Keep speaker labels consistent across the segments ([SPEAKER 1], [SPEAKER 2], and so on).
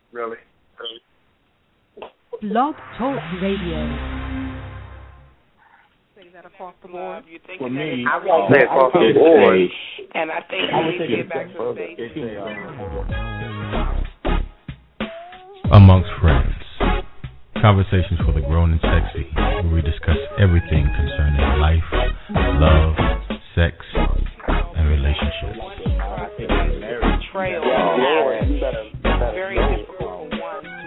[SPEAKER 1] Really.
[SPEAKER 2] Blog Talk Radio.
[SPEAKER 3] Say that across the board.
[SPEAKER 4] You think
[SPEAKER 5] For
[SPEAKER 4] that
[SPEAKER 5] me,
[SPEAKER 4] it's
[SPEAKER 1] I won't say across the board.
[SPEAKER 4] and I think
[SPEAKER 5] I
[SPEAKER 4] we
[SPEAKER 5] would
[SPEAKER 4] need
[SPEAKER 5] say
[SPEAKER 4] to get back to
[SPEAKER 5] it's
[SPEAKER 4] basics.
[SPEAKER 6] Amongst Friends. Conversations for the grown and sexy, where we discuss everything concerning life, love, sex, and relationships.
[SPEAKER 4] Trail. Very difficult for one to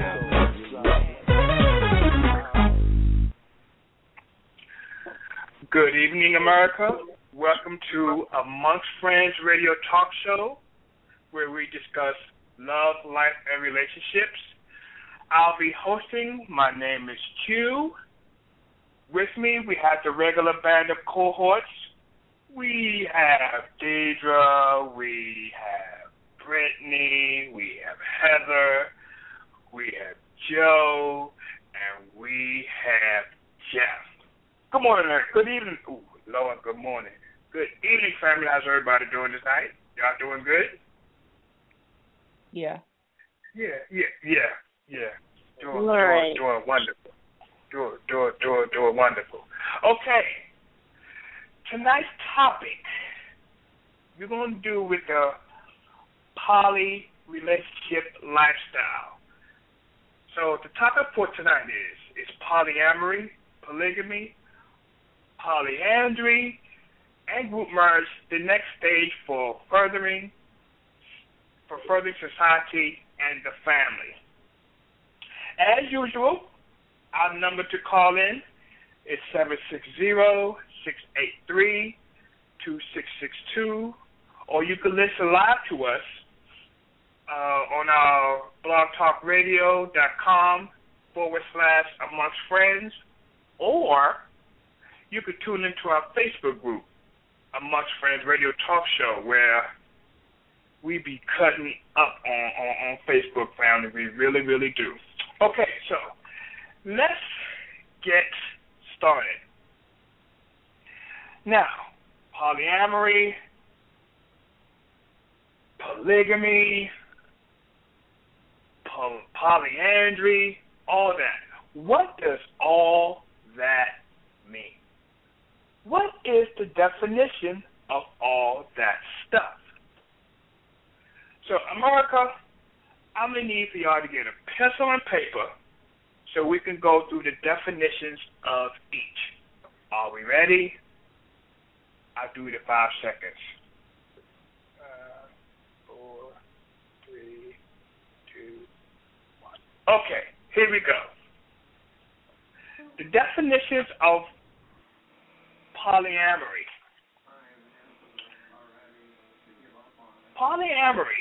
[SPEAKER 1] Good evening, America. Welcome to Amongst Friends Radio Talk Show, where we discuss love, life, and relationships. I'll be hosting. My name is Q. With me, we have the regular band of cohorts. We have Deidre, we have Brittany, we have Heather, we have Joe, and we have Jeff. Good morning, good evening. Ooh, Lord, good morning. Good evening, family. How's everybody doing tonight? Y'all doing good?
[SPEAKER 3] Yeah.
[SPEAKER 1] Yeah. Doing wonderful. Doing wonderful. Okay. Tonight's topic, we're going to do with the poly relationship lifestyle. So the topic for tonight is polyamory, polygamy, polyandry, and group marriage the next stage for furthering society and the family. As usual, our number to call in is 760-683-2662, or you can listen live to us on our blogtalkradio.com/Amongst Friends, or you could tune into our Facebook group, Amongst Friends Radio Talk Show, where we be cutting up on Facebook, family. We really, really do. Okay, so let's get started. Now, polyamory, polygamy, polyandry, all that. What does all that mean? What is the definition of all that stuff? So, America, I'm going to need for y'all to get a pencil and paper so we can go through the definitions of each. Are we ready? I'll do the 5 seconds. 4, 3, 2, 1. Okay, here we go. The definitions of polyamory. Polyamory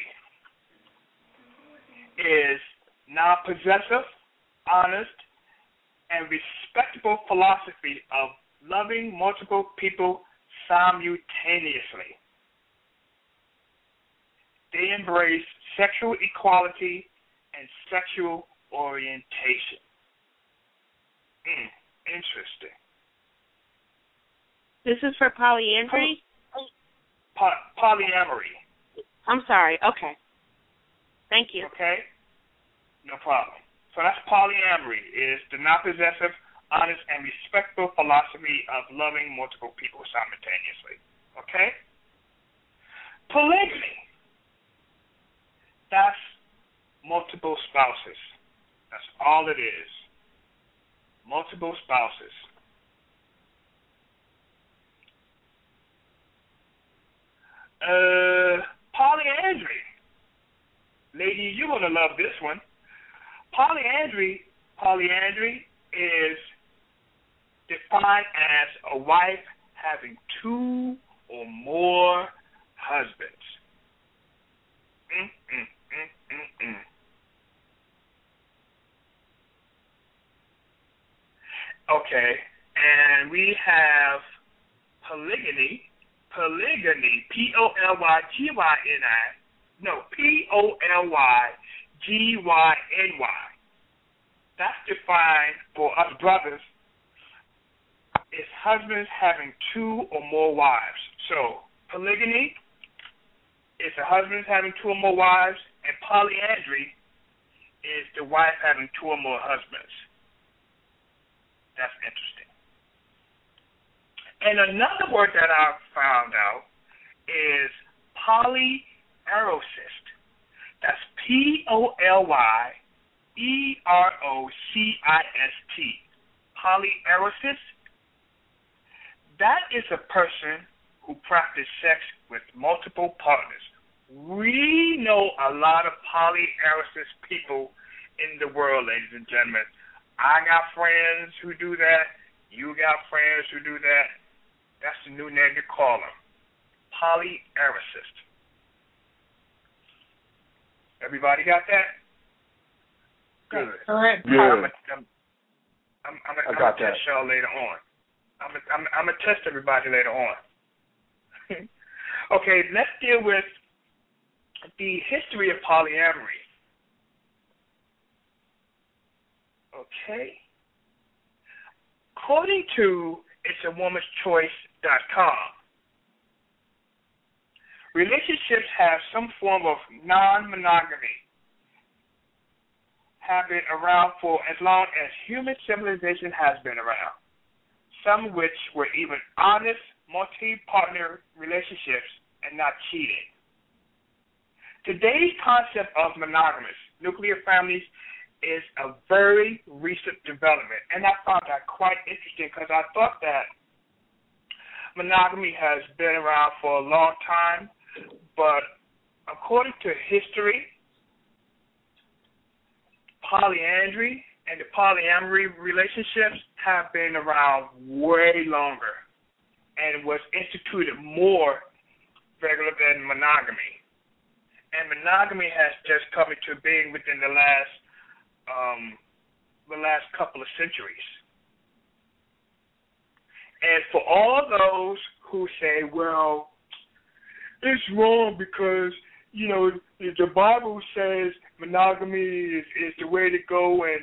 [SPEAKER 1] is non-possessive, honest, and respectable philosophy of loving multiple people simultaneously. They embrace sexual equality and sexual orientation. Interesting.
[SPEAKER 7] This is for polyandry?
[SPEAKER 1] Polyamory.
[SPEAKER 7] I'm sorry. Okay. Thank you.
[SPEAKER 1] Okay? No problem. So that's polyamory, is the non-possessive, honest, and respectful philosophy of loving multiple people simultaneously. Okay? Polygamy. That's multiple spouses. That's all it is. Multiple spouses. Polyandry. Ladies, you're going to love this one. Polyandry is defined as a wife having 2 or more husbands. Okay, and we have polygyny, Polygyny. That's defined for us brothers is husbands having 2 or more wives. So polygyny is a husbands having 2 or more wives, and polyandry is the wife having two or more husbands. That's interesting. And another word that I found out is polyerosist. That's POLYEROCIST. Polyerosist. That is a person who practices sex with multiple partners. We know a lot of polyerosist people in the world, ladies and gentlemen. I got friends who do that. You got friends who do that. That's the new name to call them. Polyerosist. Everybody got that? Good.
[SPEAKER 3] All right.
[SPEAKER 5] Yeah.
[SPEAKER 1] I'm gonna test y'all later on. I'm gonna test everybody later on. Okay, let's deal with the history of polyamory. Okay. According to itsawomanschoice.com, relationships have some form of non-monogamy have been around for as long as human civilization has been around, some which were even honest multi-partner relationships and not cheating. Today's concept of monogamous nuclear families is a very recent development, and I found that quite interesting because I thought that monogamy has been around for a long time, but according to history, polyandry and the polyamory relationships have been around way longer and was instituted more regular than monogamy. And monogamy has just come into being within the last couple of centuries. And for all those who say, well, it's wrong because, you know, the Bible says monogamy is the way to go and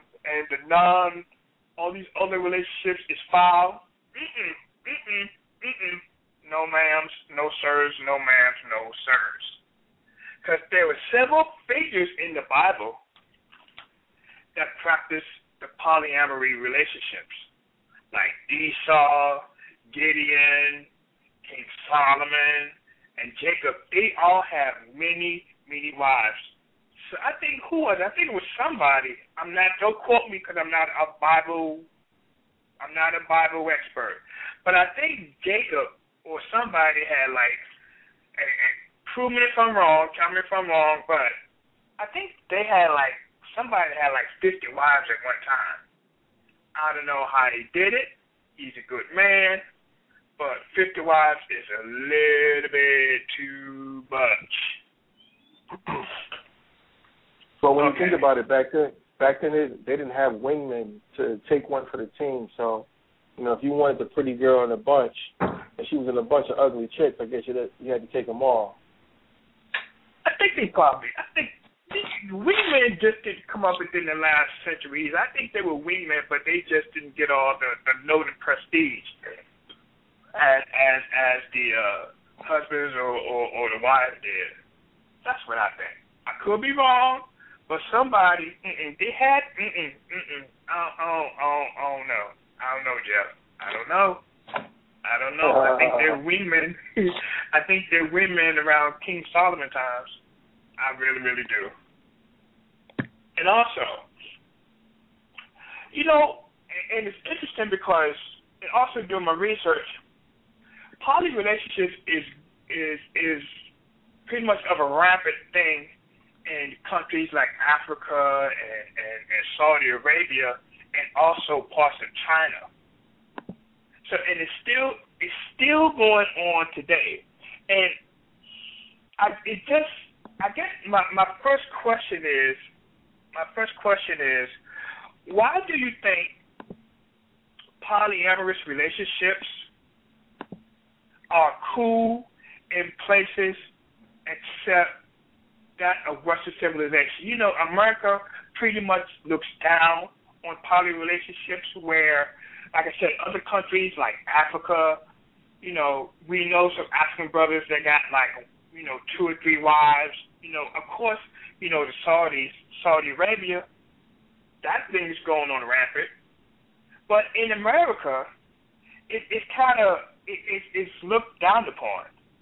[SPEAKER 1] all these other relationships is foul. No ma'ams, no sirs, no ma'ams, no sirs. Because there were several figures in the Bible that practiced the polyamory relationships, like Esau, Gideon, King Solomon, and Jacob. They all have many, many wives. So I think I think it was somebody. Don't quote me because I'm not a Bible expert, but I think Jacob or somebody had prove me if I'm wrong, tell me if I'm wrong, but I think they had somebody had 50 wives at one time. I don't know how he did it. He's a good man, but 50 wives is a little bit too much.
[SPEAKER 5] But when you think about it, back then they didn't have wingmen to take one for the team. So, you know, if you wanted the pretty girl in a bunch, and she was in a bunch of ugly chicks, I guess you had to take them all.
[SPEAKER 1] I think wingmen just didn't come up within the last centuries. I think they were wingmen, but they just didn't get all the note and prestige as the husbands or the wives did. That's what I think. I could be wrong, but somebody they had I don't know. I don't know, Jeff. I don't know. I think they're wingmen. I think they're wingmen around King Solomon times. I really, really do. And also, you know, and it's interesting because, and also doing my research, poly relationships is pretty much of a rampant thing in countries like Africa and Saudi Arabia, and also parts of China. So, and it's still going on today. And I guess my first question is, why do you think polyamorous relationships are cool in places except that of Western civilization? You know, America pretty much looks down on poly relationships where, like I said, other countries like Africa, you know, we know some African brothers that got 2 or 3 wives. Of course, the Saudi Arabia, that thing's going on rampant. But in America, it's kind of it's looked down upon.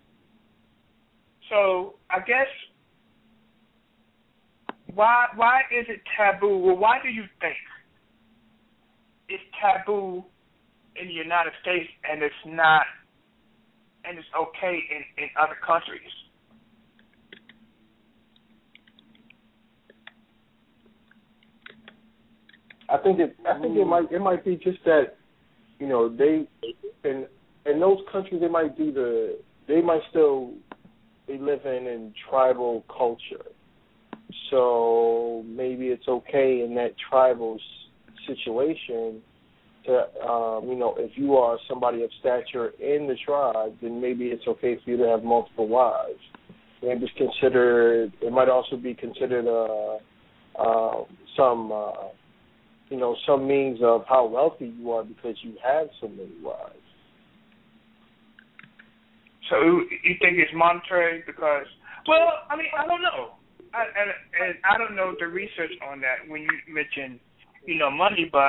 [SPEAKER 1] So I guess why is it taboo? Well, why do you think it's taboo in the United States and it's not, and it's okay in other countries?
[SPEAKER 5] I think it might be just that, they in those countries they might still be living in tribal culture. So maybe it's okay in that tribal situation to, if you are somebody of stature in the tribe, then maybe it's okay for you to have multiple wives. Maybe it's considered. It might also be considered some means of how wealthy you are because you have so many wives.
[SPEAKER 1] So you think it's monetary because? Well, I mean, I don't know. I don't know the research on that when you mention, money, but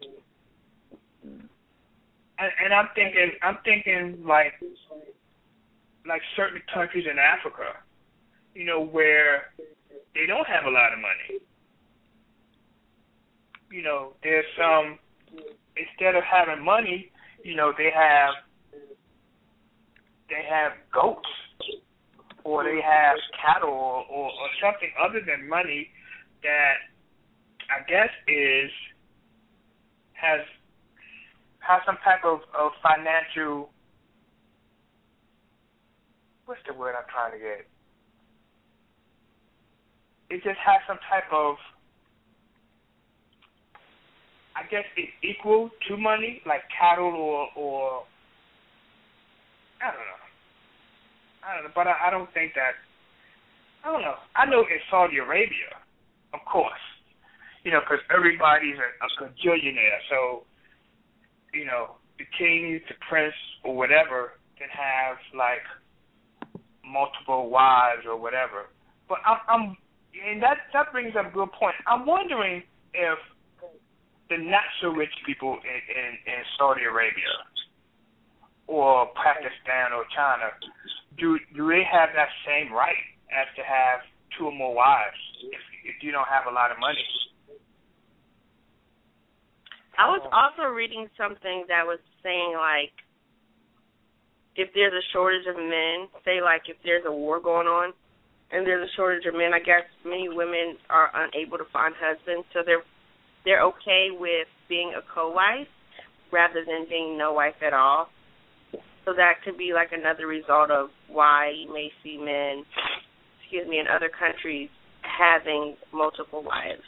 [SPEAKER 1] and I'm thinking like certain countries in Africa, where they don't have a lot of money. There's some, instead of having money, they have goats, or they have cattle, or something other than money that I guess has some type of financial, what's the word I'm trying to get? It just has some type of, I guess it's equal to money, like cattle or I don't know, but I don't think that. I don't know. I know in Saudi Arabia, of course, because everybody's a gajillionaire. So, the king, the prince, or whatever can have like multiple wives or whatever. But and that brings up a good point. I'm wondering if the not so rich people in Saudi Arabia or Pakistan or China, do they have that same right as to have 2 or more wives if you don't have a lot of money?
[SPEAKER 7] I was also reading something that was saying, like, if there's a shortage of men, say, like, if there's a war going on and there's a shortage of men, I guess many women are unable to find husbands, so they're okay with being a co-wife rather than being no wife at all. So that could be like another result of why you may see men, in other countries having multiple wives.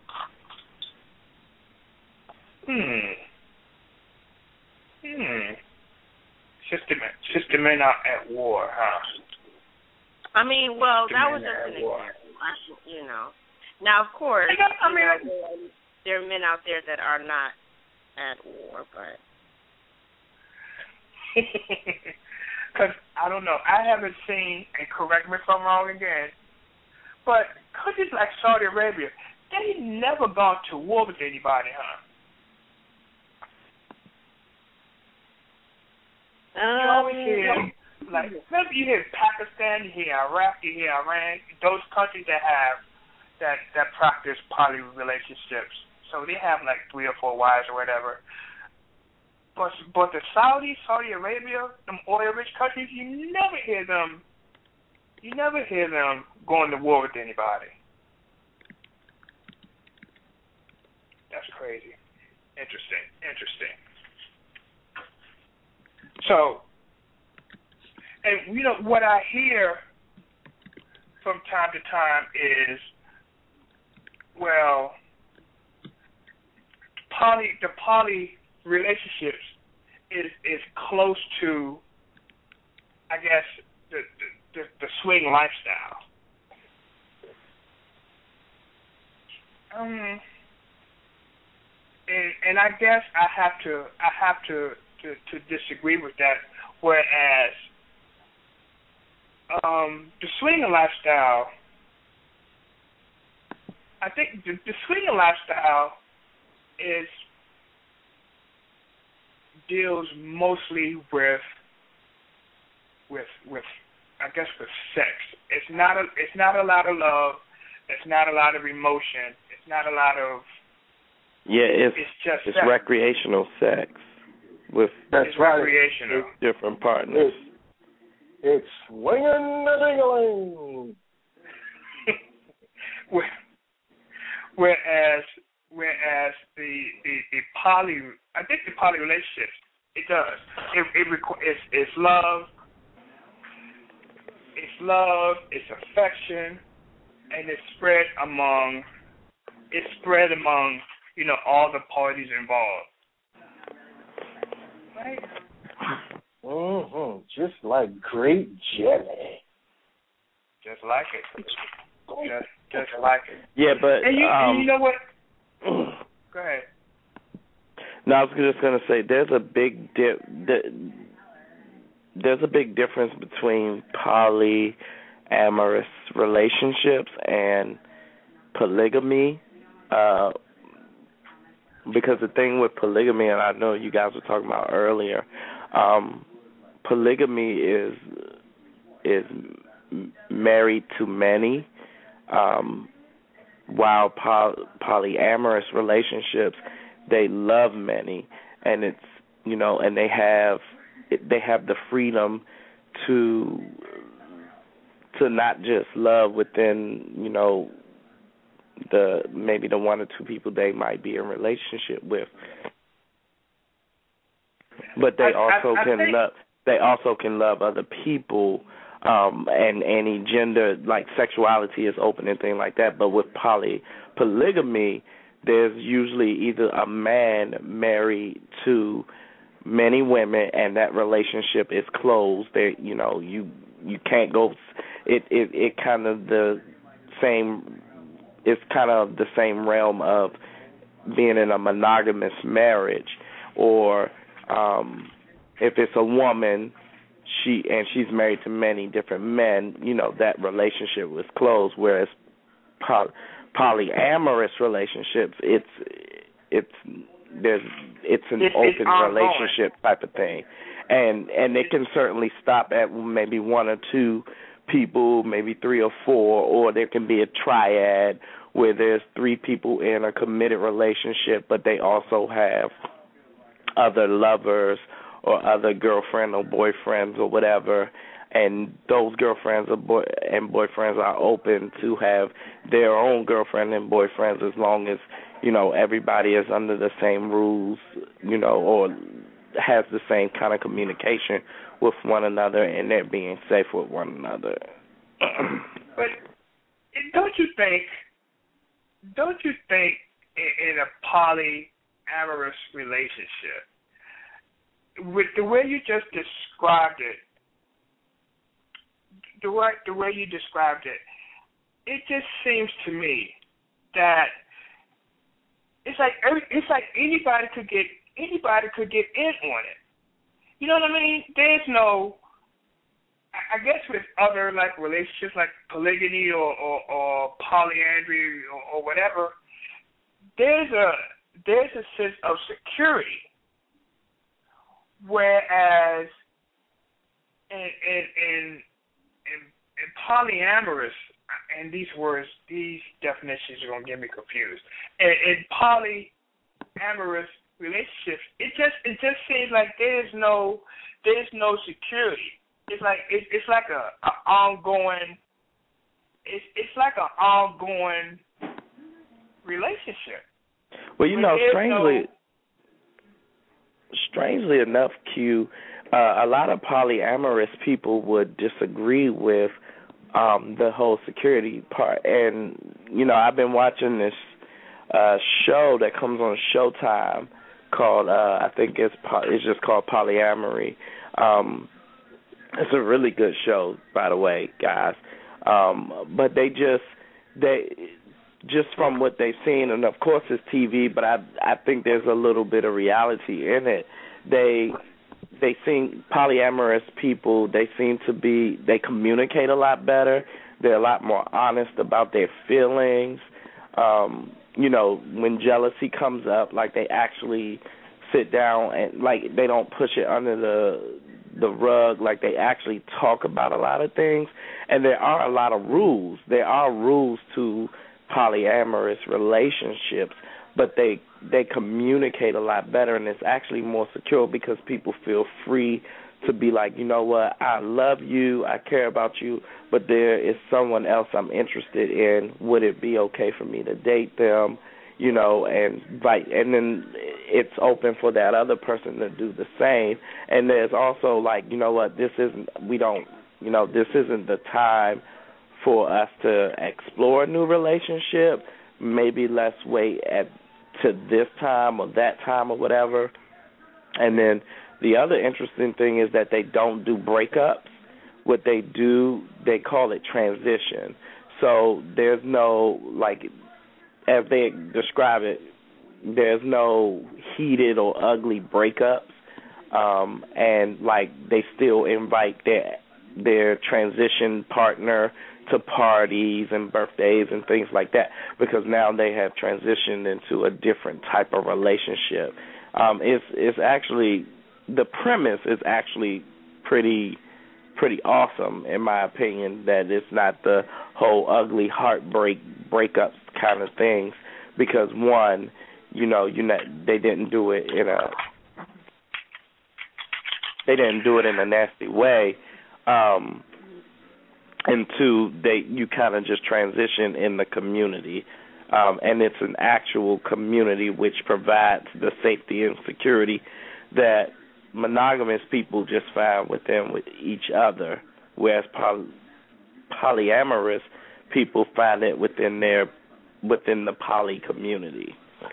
[SPEAKER 1] Sister men out at war, huh?
[SPEAKER 7] I mean, well, that was just an example, Now, of course, there are men out there that are not at war, but.
[SPEAKER 1] Because, I don't know, I haven't seen, and correct me if I'm wrong again, but countries like Saudi Arabia, they never gone to war with anybody, huh? You always hear, like, maybe you hear Pakistan, you hear Iraq, you hear Iran, those countries that practice poly relationships. So they have like 3 or 4 wives or whatever. But the Saudi Arabia, them oil-rich countries, you never hear them going to war with anybody. That's crazy. Interesting. So, and what I hear from time to time is, well, the poly relationships is close to, I guess, the swing lifestyle. And I guess I have to disagree with that. Whereas the swinging lifestyle. I think the swinging lifestyle deals mostly with I guess with sex. It's not a lot of love. It's not a lot of emotion. It's not a lot of.
[SPEAKER 8] Yeah, it's
[SPEAKER 1] just
[SPEAKER 8] sex. Recreational sex with
[SPEAKER 1] recreational
[SPEAKER 8] different partners.
[SPEAKER 5] It's swinging the ding-a-ling.
[SPEAKER 1] Whereas the poly, I think the poly relationships, it does. It's love. It's love. It's affection, and it's spread among all the parties involved. Right.
[SPEAKER 5] Just like great jelly.
[SPEAKER 1] Just like it. Just like it.
[SPEAKER 8] Yeah, but
[SPEAKER 1] and you know what? Go ahead.
[SPEAKER 8] No, I was just gonna say there's a big difference between polyamorous relationships and polygamy. Because the thing with polygamy, and I know you guys were talking about earlier, polygamy is married to many, while polyamorous relationships, they love many, and it's and they have the freedom to not just love within maybe the one or two people they might be in relationship with, but they also can love other people, and any gender, like sexuality is open and things like that. But with polygamy, there's usually either a man married to many women, and that relationship is closed. You can't go. It kind of the same. It's kind of the same realm of being in a monogamous marriage, or if it's a woman, she's married to many different men. That relationship was closed. Whereas polyamorous relationships, it's an open relationship type of thing, and it can certainly stop at maybe one or two people, maybe three or four, or there can be a triad where there's three people in a committed relationship, but they also have other lovers or other girlfriend or boyfriends or whatever, and those girlfriends and boyfriends are open to have their own girlfriend and boyfriends as long as everybody is under the same rules, or has the same kind of communication with one another, and they're being safe with one another.
[SPEAKER 1] But don't you think in a polyamorous relationship, with the way you just described it, it just seems to me that it's like anybody could get in on it. You know what I mean? There's no, I guess with other like relationships like polygamy or polyandry or whatever, there's a sense of security. Whereas in polyamorous, and these definitions are gonna get me confused. In polyamorous relationships, it just seems like there's no security. It's like an ongoing relationship.
[SPEAKER 8] Well, strangely enough, Q, a lot of polyamorous people would disagree with the whole security part. And I've been watching this show that comes on Showtime called I think it's just called Polyamory. It's a really good show, by the way, guys. But they just from what they've seen, and of course it's TV, but I think there's a little bit of reality in it. They polyamorous people, they communicate a lot better. They're a lot more honest about their feelings. When jealousy comes up, like they actually sit down and like they don't push it under the rug, like they actually talk about a lot of things. And there are a lot of rules. There are rules to polyamorous relationships, but they communicate a lot better, and it's actually more secure because people feel free to be like, you know what, I love you, I care about you, but there is someone else I'm interested in. Would it be okay for me to date them? And then it's open for that other person to do the same. And there's also like, you know what, this isn't the time for us to explore a new relationship. Maybe let's wait to this time or that time or whatever. And then the other interesting thing is that they don't do breakups. What they do, they call it transition. So there's no, like, as they describe it, there's no heated or ugly breakups. And, like, they still invite their transition partner to parties and birthdays and things like that because now they have transitioned into a different type of relationship. It's actually, the premise is actually pretty awesome in my opinion, that it's not the whole ugly breakups kind of things because one, they didn't do it in a nasty way. And two, you kind of just transition in the community, and it's an actual community which provides the safety and security that monogamous people just find with each other, whereas polyamorous people find it within the poly community.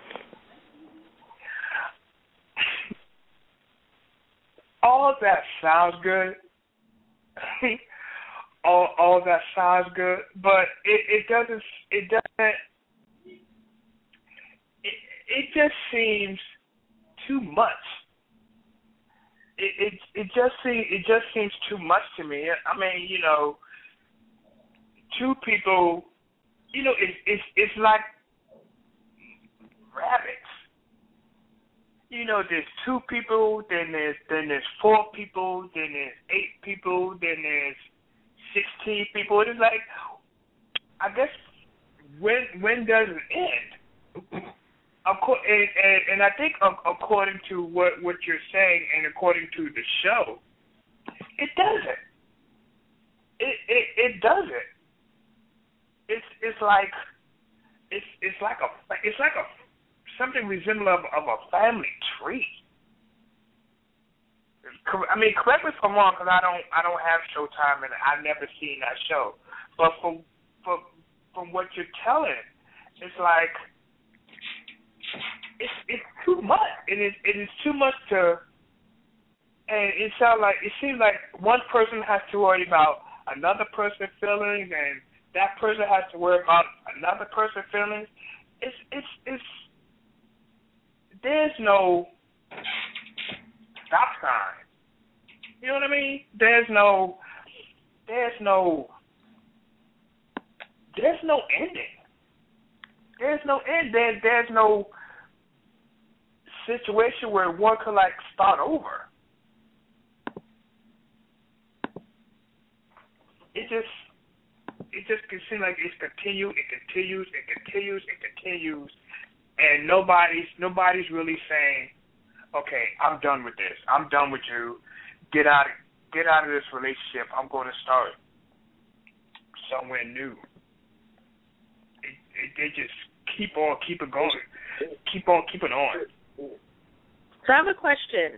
[SPEAKER 1] All of that sounds good. all that sounds good, but it just seems too much. It just seems too much to me. I mean, two people, it's like rabbits. There's two people, then there's four people, then there's 8 people, then there's 16 people. It's like, I guess, when does it end? And I think according to what you're saying and according to the show, it doesn't. It doesn't. It's like something resembling of a family tree. I mean, correct me if I'm wrong, because I don't have Showtime and I've never seen that show. But from what you're telling, it's like it's too much. It is too much to, and it seems like one person has to worry about another person's feelings, and that person has to worry about another person's feelings. It's there's no stop sign. You know what I mean? There's no ending. There's no end. There's no situation where one could like start over. It just can seem like it continues, and nobody's really saying, okay, I'm done with this. I'm done with you. Get out of this relationship. I'm going to start somewhere new. They just keep it going. Keep it on.
[SPEAKER 7] So I have a question.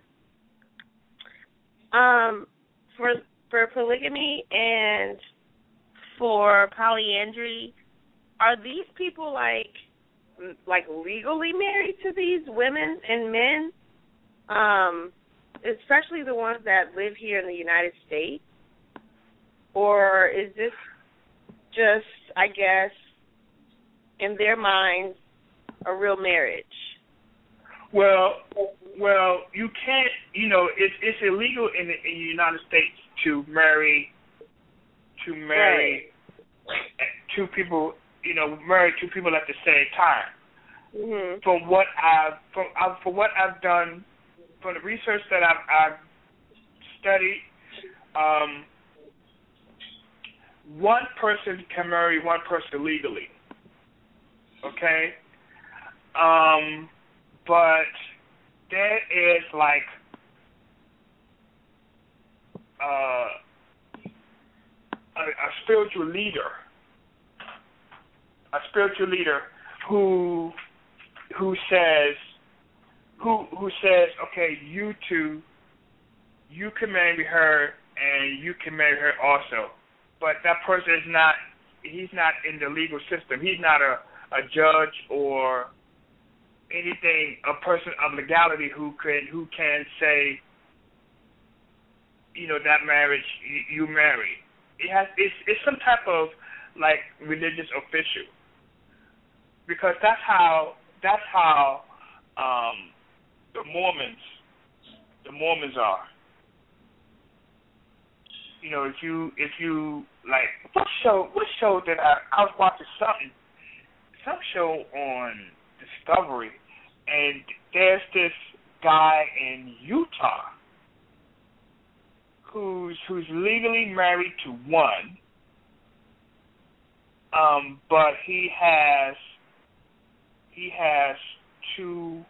[SPEAKER 7] For polygamy and for polyandry, are these people like legally married to these women and men? Especially the ones that live here in the United States? Or is this just, I guess, in their minds, a real marriage?
[SPEAKER 1] Well, you can't it's illegal in the United States to marry two people, marry two people at the same time.
[SPEAKER 7] Mm-hmm.
[SPEAKER 1] From what I've done, from the research that I've studied, one person can marry one person legally. Okay? But there is like a spiritual leader who says, okay, you two, you can marry her and you can marry her also. But that person he's not in the legal system. He's not a judge or anything, a person of legality who can say, that marriage you marry. It's some type of like religious official, because that's how the Mormons are. If you like, what show that I was watching some show on Discovery, and there's this guy in Utah who's legally married to one, but he has two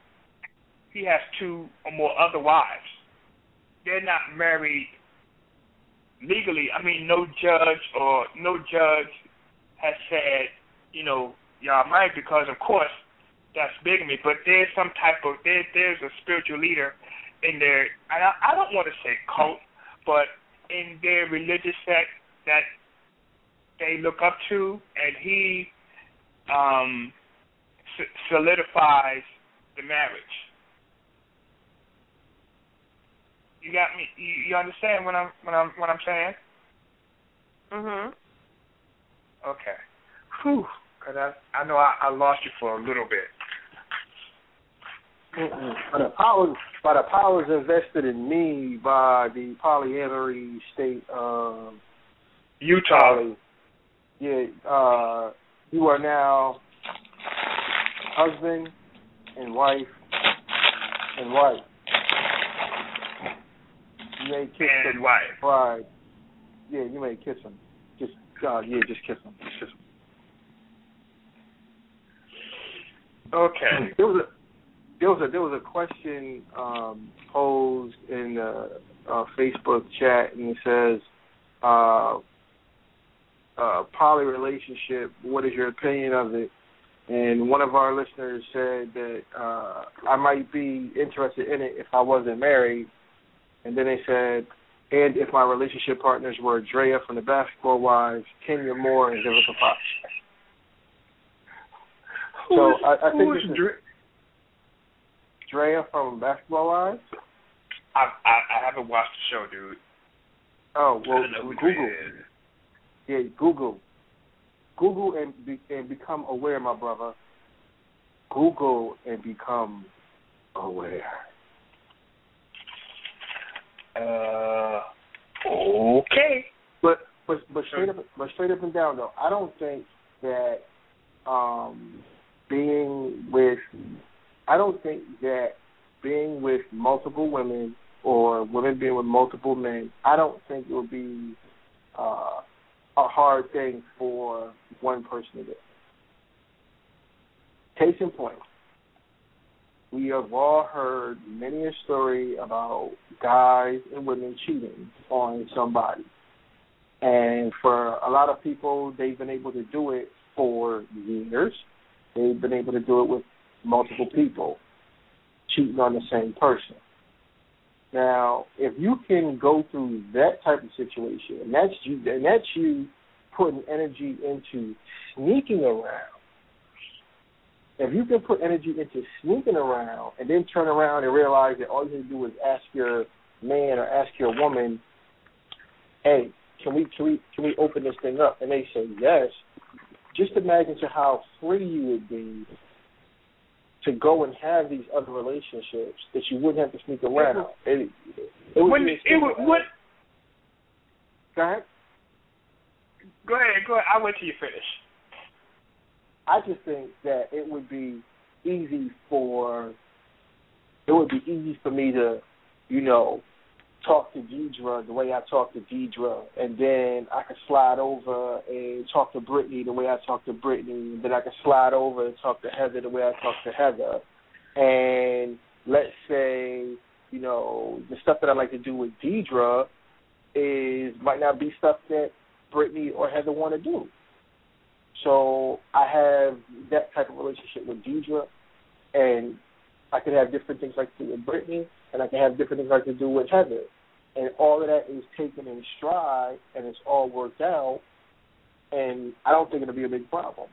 [SPEAKER 1] or more other wives. They're not married legally. I mean, no judge has said, y'all married, because of course that's bigamy. But there's some type of there's a spiritual leader in there. I don't want to say cult, but in their religious sect that they look up to, and he solidifies the marriage. You got me? You understand what I'm saying?
[SPEAKER 7] Mhm.
[SPEAKER 1] Okay. Whew. Because I know I lost you for a little bit.
[SPEAKER 5] By the powers invested in me by the polyamory state of
[SPEAKER 1] Utah.
[SPEAKER 5] You are now husband and wife and wife. You may kiss
[SPEAKER 1] and
[SPEAKER 5] the
[SPEAKER 1] wife.
[SPEAKER 5] bride. Yeah, you may kiss him. Just kiss him.
[SPEAKER 1] Okay.
[SPEAKER 5] There was a question posed in the Facebook chat, and it says, poly relationship, what is your opinion of it? And one of our listeners said that I might be interested in it if I wasn't married. And then they said, and if my relationship partners were Drea from the Basketball Wives, Kenya Moore, and Vivica Fox. So I think this is Drea from Basketball Wives.
[SPEAKER 1] I haven't watched the show, dude.
[SPEAKER 5] Oh, well,
[SPEAKER 1] I don't know who
[SPEAKER 5] Google.
[SPEAKER 1] Drea is.
[SPEAKER 5] Yeah, Google and become aware, my brother. Google and become aware.
[SPEAKER 1] Okay.
[SPEAKER 5] But straight up and down though, I don't think that being with multiple women or women being with multiple men, I don't think it would be a hard thing for one person to do. Case in point, we have all heard many a story about guys and women cheating on somebody. And for a lot of people, they've been able to do it for years. They've been able to do it with multiple people, cheating on the same person. Now, if you can go through that type of situation, and that's you putting energy into sneaking around. If you can put energy into sneaking around and then turn around and realize that all you have to do is ask your man or ask your woman, hey, can we open this thing up? And they say yes. Just imagine how free you would be to go and have these other relationships that you wouldn't have to sneak around. It would be Go ahead.
[SPEAKER 1] Go ahead. I'll wait till you finish.
[SPEAKER 5] I just think that it would be easy for me to, talk to Deidre the way I talk to Deidre, and then I could slide over and talk to Brittany the way I talk to Brittany, and then I could slide over and talk to Heather the way I talk to Heather. And let's say, the stuff that I like to do with Deidre might not be stuff that Brittany or Heather want to do. So I have that type of relationship with Deidre, and I could have different things like to do with Brittany, and I can have different things like to do with Heather. And all of that is taken in stride, and it's all worked out, and I don't think it'll be a big problem.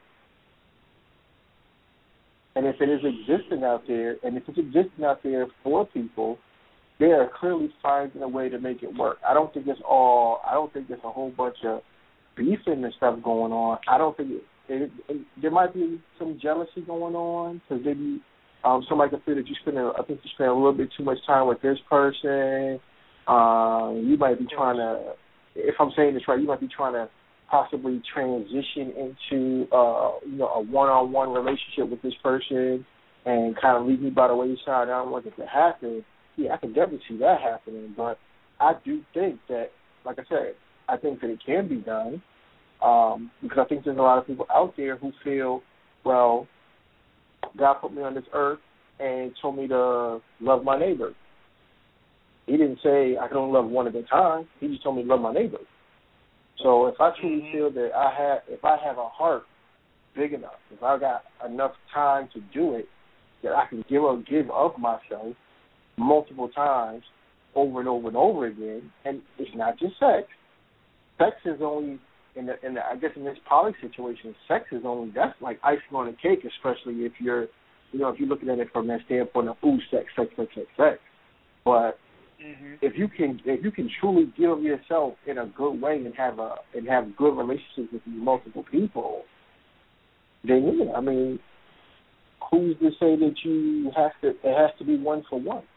[SPEAKER 5] And if it is existing out there, and if it's existing out there for people, they are clearly finding a way to make it work. I don't think there's a whole bunch of beefing and stuff going on. I don't think there might be some jealousy going on, because maybe somebody can feel that you spend a little bit too much time with this person. You might be trying to, if I'm saying this right, you might be trying to possibly transition into a one-on-one relationship with this person and kind of leave me by the wayside. I don't want it to happen. Yeah, I can definitely see that happening, but I do think that, like I said, I think that it can be done, because I think there's a lot of people out there who feel, well, God put me on this earth and told me to love my neighbor. He didn't say I can only love one at a time. He just told me to love my neighbor. So if I truly feel that if I have a heart big enough, if I got enough time to do it, that I can give of myself multiple times over and over and over again, and it's not just sex. Sex is only I guess in this poly situation, sex is only, that's like icing on the cake, especially if you're looking at it from that standpoint of sex. But if you can truly give yourself in a good way and have good relationships with multiple people, then yeah, I mean, who's to say that it has to be one for one?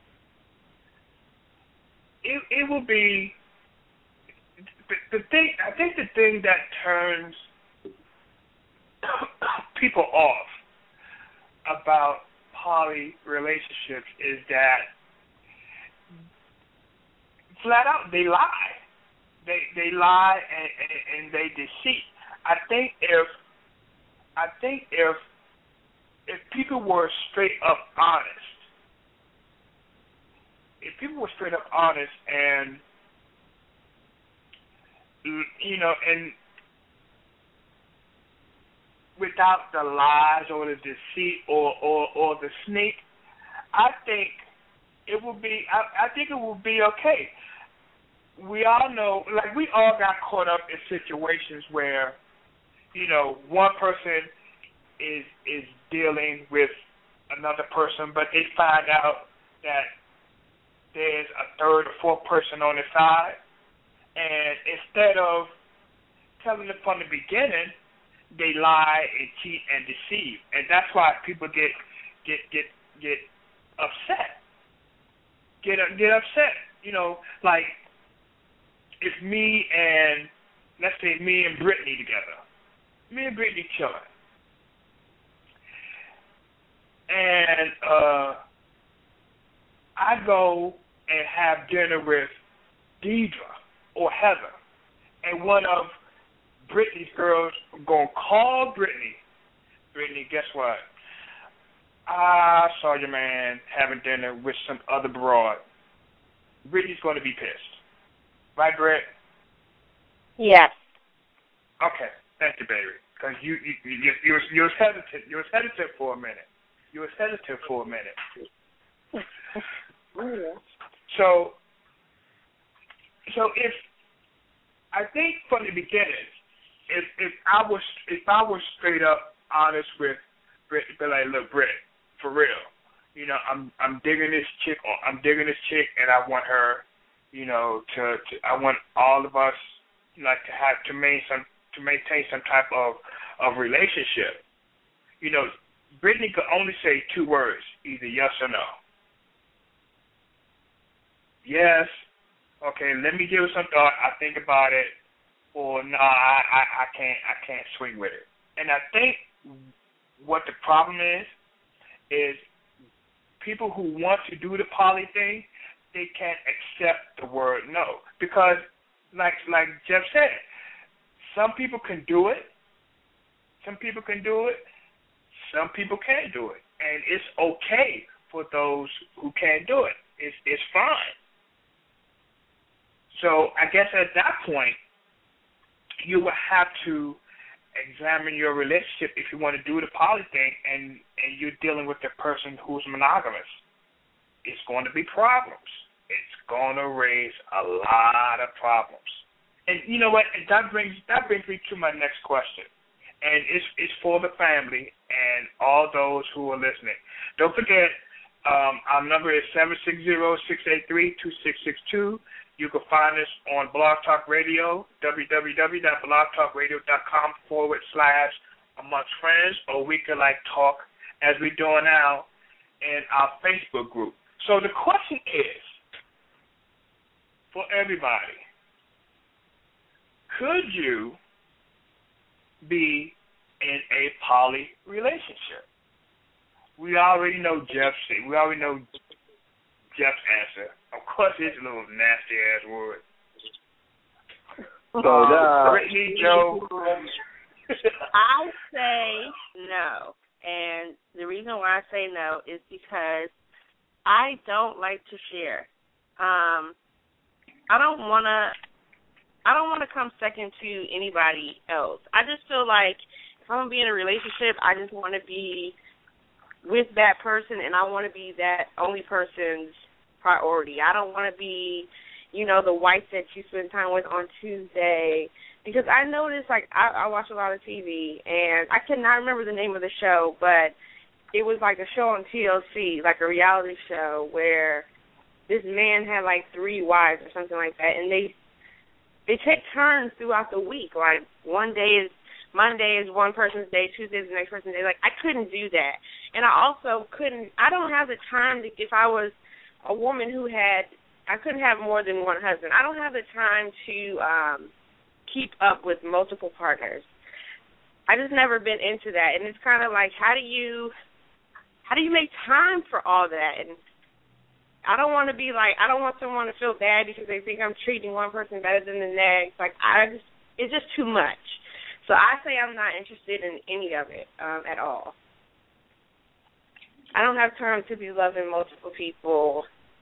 [SPEAKER 1] It will be the thing. I think the thing that turns people off about poly relationships is that flat out they lie. They lie and they deceive. I think if people were straight up honest, and and without the lies or the deceit or the sneak, I think it will be okay. We all know, like, we all got caught up in situations where, one person is dealing with another person, but they find out that there's a third or fourth person on the side, and instead of telling them from the beginning, they lie and cheat and deceive, and that's why people get upset. Get upset. Like, if let's say me and Brittany together. Me and Brittany chilling. And I go and have dinner with Deidre or Heather, and one of Brittany's girls going to call Brittany. Brittany, guess what? I saw your man having dinner with some other broad. Brittany's going to be pissed. Right, Britt?
[SPEAKER 7] Yes.
[SPEAKER 1] Okay. Thank you, baby. Because you was hesitant. You was hesitant for a minute. So if I think from the beginning, if I was straight up honest with Britt, be like, look, Britt, for real, I'm digging this chick, and I want her, I want all of us to maintain some type of relationship. Brittany could only say 2 words, either yes or no. Yes. Okay, let me give it some thought. I think about it. Or no, I can't swing with it. And I think what the problem is people who want to do the poly thing, they can't accept the word no. Because like Jeff said, some people can do it. Some people can do it. Some people can't do it. And it's okay for those who can't do it. It's fine. So I guess at that point, you will have to examine your relationship if you want to do the poly thing and you're dealing with the person who's monogamous. It's going to be problems. It's going to raise a lot of problems. And you know what? That brings me to my next question. And it's for the family and all those who are listening. Don't forget, our number is 760-683-2662. You can find us on Blog Talk Radio, www.blogtalkradio.com/amongst friends, or we can talk as we're doing now in our Facebook group. So the question is, for everybody, could you be in a poly relationship? We already know Jeff's answer. Of course, it's a little nasty ass word. Brittany, Joe.
[SPEAKER 7] I say no, and the reason why I say no is because I don't like to share. I don't want to come second to anybody else. I just feel like if I'm gonna be in a relationship, I just want to be with that person, and I want to be that only person's priority. I don't want to be, the wife that you spend time with on Tuesday, because I noticed, I watch a lot of TV, and I cannot remember the name of the show, but it was like a show on TLC, like a reality show, where this man had 3 wives or something like that, and they take turns throughout the week. Like, Monday is one person's day, Tuesday is the next person's day. I couldn't do that. And I don't have the time to, if I was a woman I couldn't have more than one husband. I don't have the time to keep up with multiple partners. I just never been into that. And it's kind of like, how do you make time for all that? And I don't want to be I don't want someone to feel bad because they think I'm treating one person better than the next. It's just too much. So I say I'm not interested in any of it at all. I don't have time to be loving multiple people,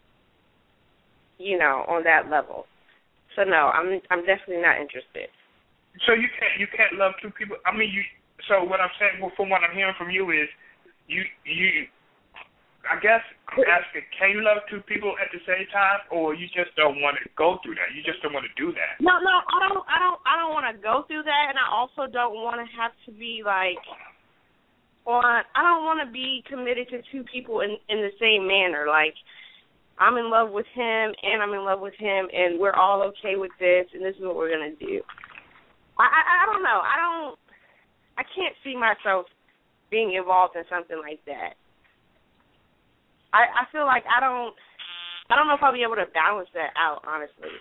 [SPEAKER 7] on that level. So no, I'm definitely not interested.
[SPEAKER 1] So you can't love 2 people. I mean, So what I'm saying, from what I'm hearing from you is, you I guess I'm asking, can you love 2 people at the same time, or you just don't want to go through that? You just don't want to do that?
[SPEAKER 7] No, I don't want to go through that, and I also don't want to have to be I don't want to be committed to 2 people in the same manner. I'm in love with him, and I'm in love with him, and we're all okay with this, and this is what we're gonna do. I don't know. I can't see myself being involved in something like that. I feel like I don't know if I'll be able to balance that out, honestly.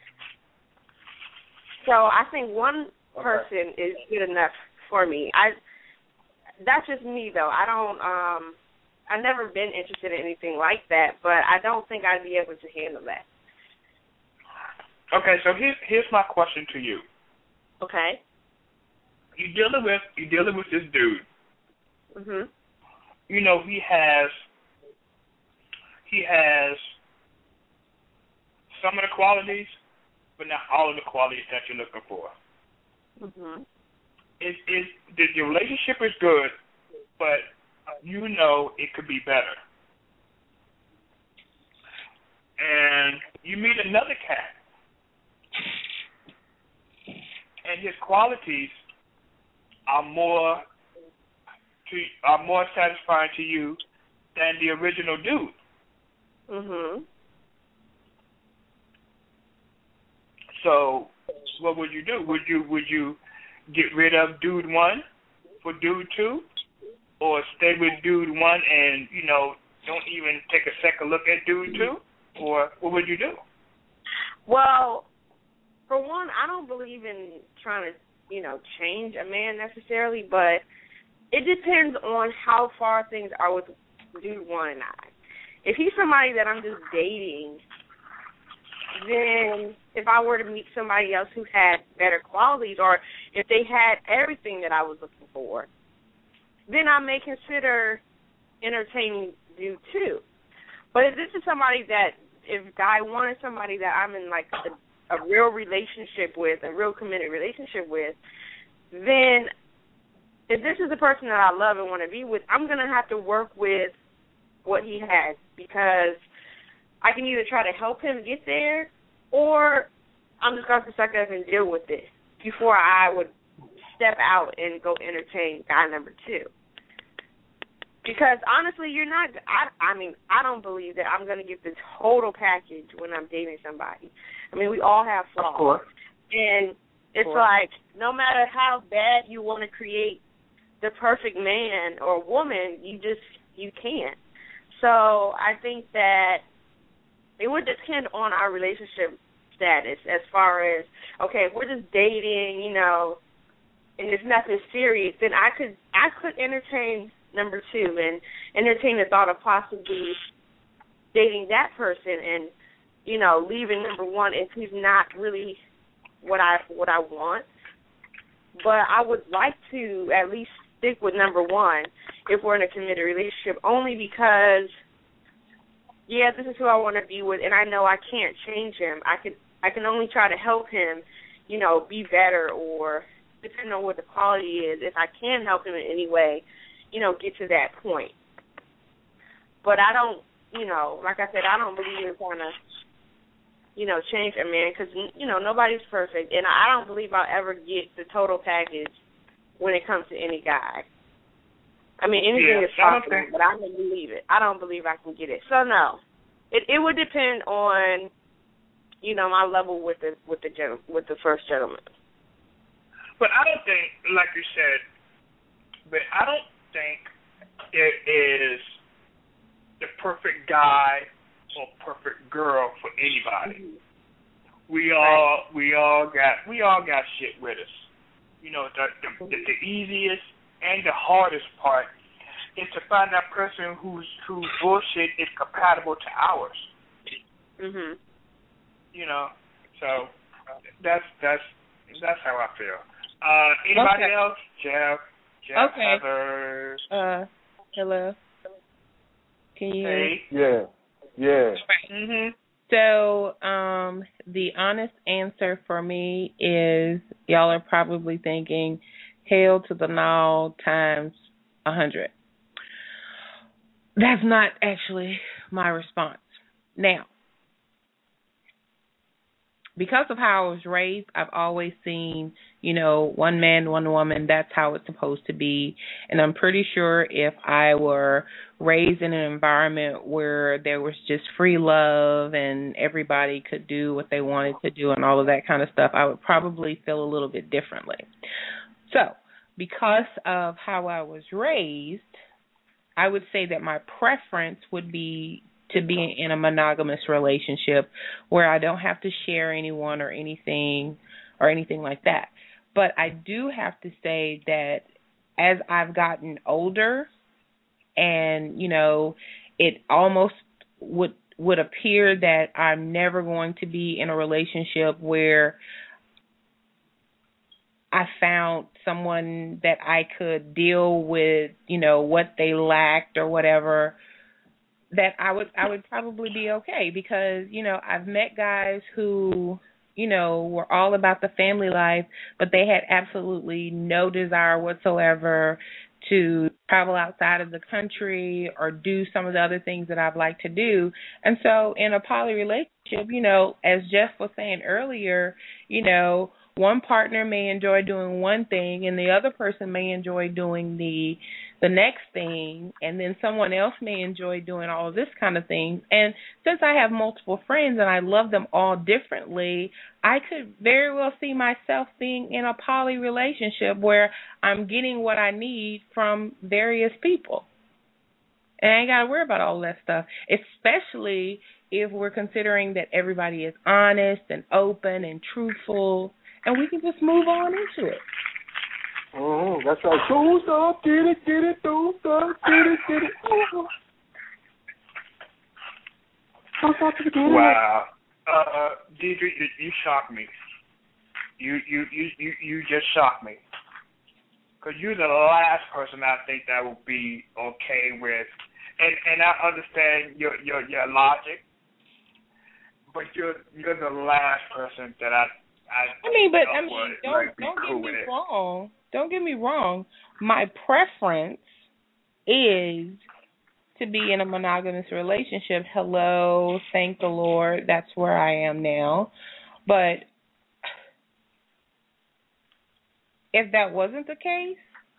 [SPEAKER 7] So I think one person is good enough for me. That's just me, though. I've never been interested in anything like that, but I don't think I'd be able to handle that.
[SPEAKER 1] Okay, so here's my question to you.
[SPEAKER 7] Okay.
[SPEAKER 1] You're dealing with this dude.
[SPEAKER 7] Mhm.
[SPEAKER 1] He has some of the qualities, but not all of the qualities that you're looking for.
[SPEAKER 7] Mhm.
[SPEAKER 1] The relationship is good, but it could be better. And you meet another cat, and his qualities are more satisfying to you than the original dude.
[SPEAKER 7] Mhm.
[SPEAKER 1] So, what would you do? Would you get rid of dude 1 for dude 2? or stay with dude one and, you know, don't even take a second look at dude two? Or what would you do?
[SPEAKER 7] Well, for one, I don't believe in trying to, you know, change a man necessarily, but it depends on how far things are with dude one and I. If he's somebody that I'm just dating, then if I were to meet somebody else who had better qualities, or if they had everything that I was looking for, then I may consider entertaining dude two. But if this is somebody that, if guy one is somebody that I'm in like a real relationship with, a real committed relationship with, then if this is the person that I love and want to be with, I'm going to have to work with what he has, because I can either try to help him get there, or I'm just going to suck up and deal with it before I would step out and go entertain guy number two. Because honestly, you're not. I mean, I don't believe that I'm going to get the total package when I'm dating somebody. I mean, we all have flaws,
[SPEAKER 5] of course.
[SPEAKER 7] And it's like no matter how bad you want to create the perfect man or woman, you can't. So I think that it would depend on our relationship status as far as, okay, if we're just dating, you know, and there's nothing serious, then I could entertain number two and entertain the thought of possibly dating that person and, you know, leaving number one if he's not really what I want. But I would like to at least stick with number one if we're in a committed relationship, only because, yeah, this is who I want to be with, and I know I can't change him. I can only try to help him, you know, be better, or depending on what the quality is, if I can help him in any way, you know, get to that point. But I don't, you know, like I said, I don't believe in trying to, you know, change a man, because, you know, nobody's perfect, and I don't believe I'll ever get the total package when it comes to any guy. I mean, anything is possible, but I don't believe it. I don't believe I can get it. So no, it would depend on, you know, my level with the first gentleman.
[SPEAKER 1] But I don't think, like you said, but I don't think it is the perfect guy or perfect girl for anybody. Mm-hmm. We all got shit with us. You know, the easiest and the hardest part is to find that person whose bullshit is compatible to ours.
[SPEAKER 7] Mhm.
[SPEAKER 1] You know, so that's how I feel. Anybody else? Jeff, Heather.
[SPEAKER 3] Hello. Can you hear me?
[SPEAKER 5] Yeah. Yeah.
[SPEAKER 3] Mhm. So, the honest answer for me is, y'all are probably thinking, hell to the no times 100. That's not actually my response. Now, because of how I was raised, I've always seen, you know, one man, one woman, that's how it's supposed to be. And I'm pretty sure if I were raised in an environment where there was just free love and everybody could do what they wanted to do and all of that kind of stuff, I would probably feel a little bit differently. So, because of how I was raised, I would say that my preference would be to be in a monogamous relationship where I don't have to share anyone or anything like that. But I do have to say that as I've gotten older, and, you know, it almost would appear that I'm never going to be in a relationship where I found someone that I could deal with, you know, what they lacked or whatever, that I would probably be okay, because, you know, I've met guys who, you know, were all about the family life, but they had absolutely no desire whatsoever to travel outside of the country or do some of the other things that I'd like to do. And so in a poly relationship, you know, as Jeff was saying earlier, you know, one partner may enjoy doing one thing and the other person may enjoy doing the the next thing, and then someone else may enjoy doing all of this kind of things. And since I have multiple friends and I love them all differently, I could very well see myself being in a poly relationship where I'm getting what I need from various people. And I ain't got to worry about all that stuff, especially if we're considering that everybody is honest and open and truthful, and we can just move on into it.
[SPEAKER 5] That's right. Don't stop, get it, don't stop, get it. Don't stop, get it.
[SPEAKER 1] Wow. Deidre, you shocked me. You just shocked me. Because you're the last person I think that would be okay with. And I understand your logic, but you're the last person that I mean, don't get me
[SPEAKER 3] wrong. Don't get me wrong. My preference is to be in a monogamous relationship. Hello, thank the Lord. That's where I am now. But if that wasn't the case,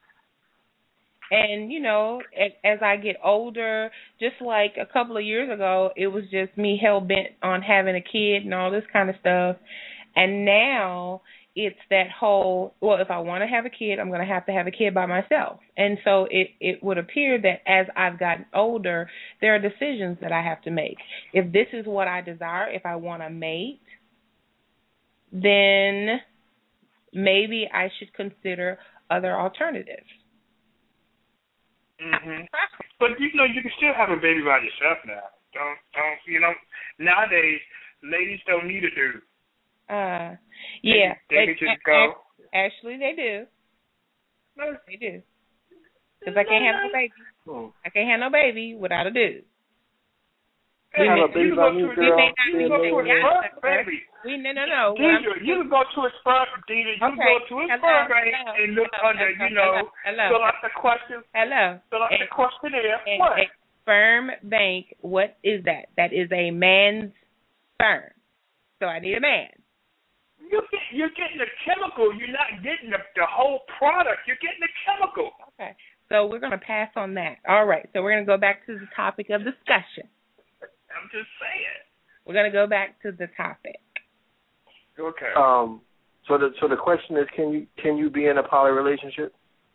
[SPEAKER 3] and, you know, as I get older, just like a couple of years ago, it was just me hell-bent on having a kid and all this kind of stuff. And now it's that whole, well, if I want to have a kid, I'm going to have a kid by myself. And so it would appear that as I've gotten older, there are decisions that I have to make. If this is what I desire, if I want to mate, then maybe I should consider other alternatives.
[SPEAKER 1] Mm-hmm. But, you know, you can still have a baby by yourself now. Don't you know, nowadays, ladies don't need a dude.
[SPEAKER 3] Yeah.
[SPEAKER 1] They can just go.
[SPEAKER 3] Actually, they do. No, they do. Because I can't have no baby. I can't have no baby without a dude.
[SPEAKER 5] You can go to a
[SPEAKER 1] sperm bank.
[SPEAKER 3] No.
[SPEAKER 1] You can go to a sperm bank and look under, you know, fill out the question. Fill out the questionnaire. What?
[SPEAKER 3] A sperm bank, what is that? That is a man's sperm. So I need a man.
[SPEAKER 1] You're getting the chemical. You're not getting the whole product. You're getting the chemical.
[SPEAKER 3] Okay. So we're going to pass on that. All right. So we're going to go back to the topic of discussion.
[SPEAKER 1] I'm just saying.
[SPEAKER 3] We're going to go back to the topic.
[SPEAKER 1] Okay.
[SPEAKER 5] So the question is, can you be in a poly relationship?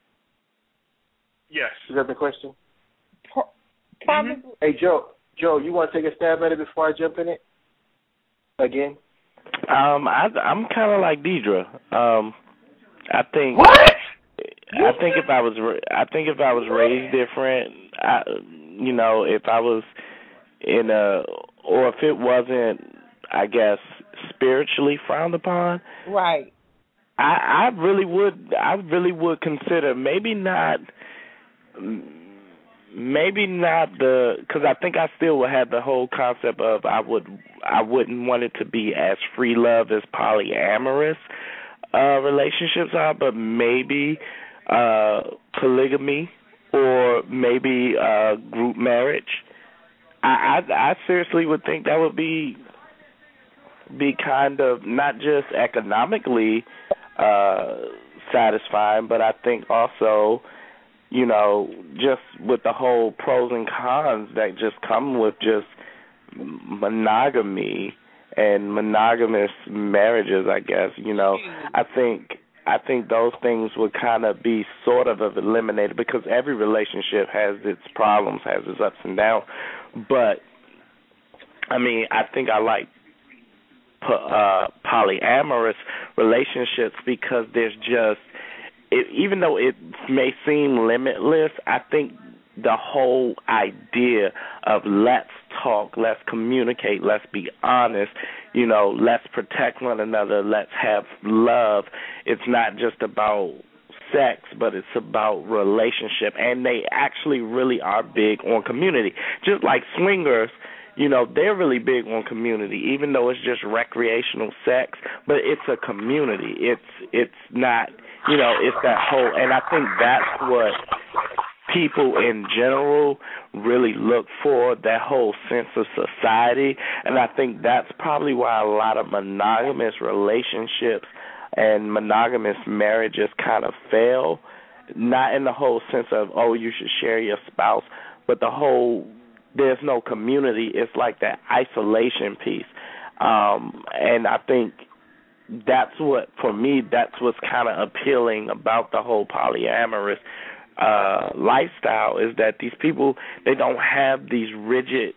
[SPEAKER 1] Yes.
[SPEAKER 5] Is that the question?
[SPEAKER 3] Probably.
[SPEAKER 1] Mm-hmm.
[SPEAKER 5] Hey, Joe, you want to take a stab at it before I jump in it? Again?
[SPEAKER 8] I'm kind of like Deidre. I think.
[SPEAKER 1] What?
[SPEAKER 8] I think if I was raised different, if I was or if it wasn't, I guess, spiritually frowned upon.
[SPEAKER 3] Right.
[SPEAKER 8] I really would consider maybe not because I think I still would have the whole concept of I wouldn't want it to be as free love as polyamorous relationships are, but maybe polygamy or maybe group marriage. I seriously would think that would be kind of not just economically satisfying, but I think also, just with the whole pros and cons that just come with just monogamy and monogamous marriages, I guess, I think those things would kind of be sort of eliminated because every relationship has its problems, has its ups and downs. But, I mean, I think I like polyamorous relationships because there's just, even though it may seem limitless, I think the whole idea of let's talk, let's communicate, let's be honest, let's protect one another, let's have love. It's not just about sex, but it's about relationship. And they actually really are big on community. Just like swingers, they're really big on community, even though it's just recreational sex, but it's a community. It's not, it's that whole, and I think that's what people in general really look for, that whole sense of society. And I think that's probably why a lot of monogamous relationships and monogamous marriages kind of fail, not in the whole sense of, oh, you should share your spouse, but the whole, there's no community. It's like that isolation piece. And I think that's what, for me, that's what's kind of appealing about the whole polyamorous lifestyle, is that these people, they don't have these rigid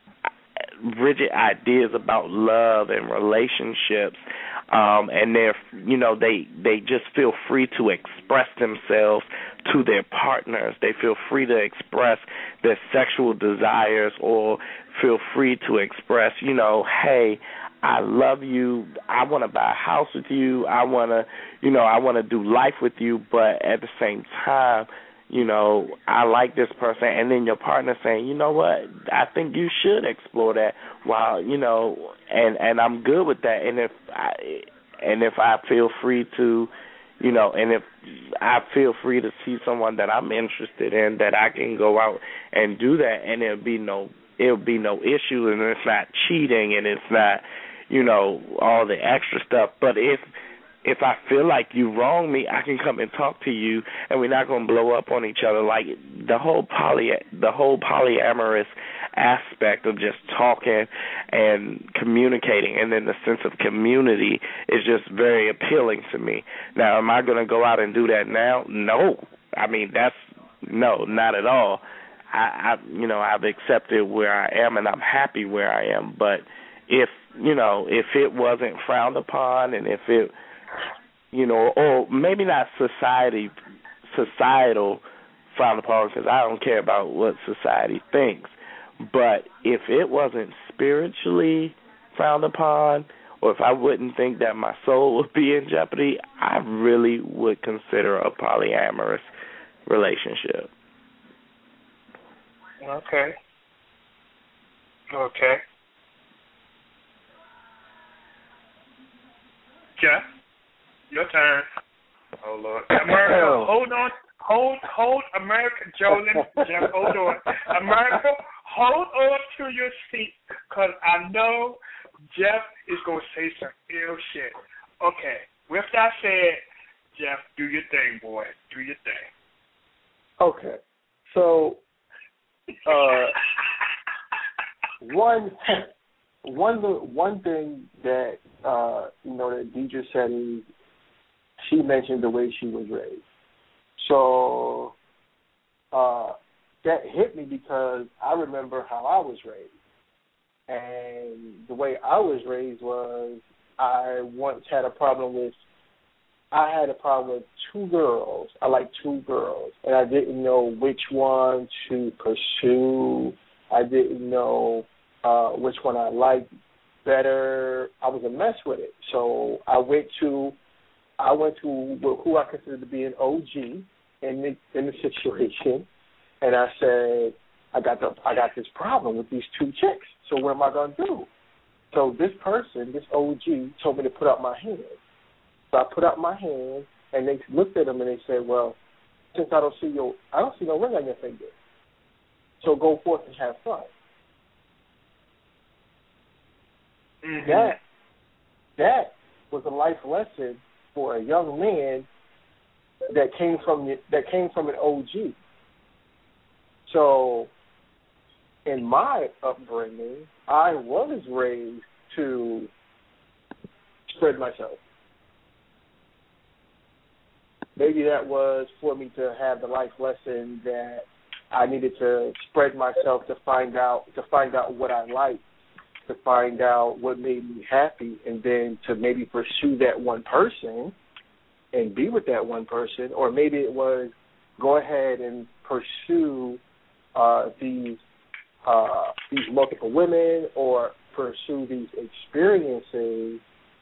[SPEAKER 8] ideas about love and relationships, and they're, you know, they just feel free to express themselves to their partners. They feel free to express their sexual desires, or feel free to express, you know, hey, I love you, I want to buy a house with you, I want to do life with you, but at the same time, you know, I like this person, and then your partner saying, you know what, I think you should explore that, while, you know, and I'm good with that, and if I feel free to, you know, and if I feel free to see someone that I'm interested in, that I can go out and do that, and it'll be no issue, and it's not cheating, and it's not, you know, all the extra stuff. But if I feel like you wrong me, I can come and talk to you, and we're not going to blow up on each other. Like the whole polyamorous aspect of just talking and communicating, and then the sense of community is just very appealing to me. Now, am I going to go out and do that now? No. I mean, no, not at all. I've accepted where I am, and I'm happy where I am. But if it wasn't frowned upon, and if it, you know, or maybe not societal frowned upon, because I don't care about what society thinks, but if it wasn't spiritually frowned upon, or if I wouldn't think that my soul would be in jeopardy, I really would consider a polyamorous relationship.
[SPEAKER 1] Okay. Jeff, your turn. Oh, Lord. America, hold America, Jolene, Jeff, hold on. America, hold on to your seat, because I know Jeff is going to say some ill shit. Okay, with that said, Jeff, do your thing, boy. Do your thing.
[SPEAKER 5] Okay, so one thing that that Deidre said is, she mentioned the way she was raised. So that hit me, because I remember how I was raised. And the way I was raised was, I had a problem with two girls. I liked two girls, and I didn't know which one to pursue. I didn't know which one I liked better. I was a mess with it. So I went to who I consider to be an OG in the situation, and I said, I got this problem with these two chicks. So what am I gonna do? So this OG, told me to put up my hand. So I put up my hand, and they looked at him and they said, well, since I don't see no ring on your finger, so go forth and have fun. Mm-hmm. That was a life lesson for a young man that came from an OG. So in my upbringing, I was raised to spread myself. Maybe that was for me to have the life lesson that I needed to spread myself, to find out what I liked, to find out what made me happy, and then to maybe pursue that one person and be with that one person. Or maybe it was go ahead and pursue these multiple women, or pursue these experiences,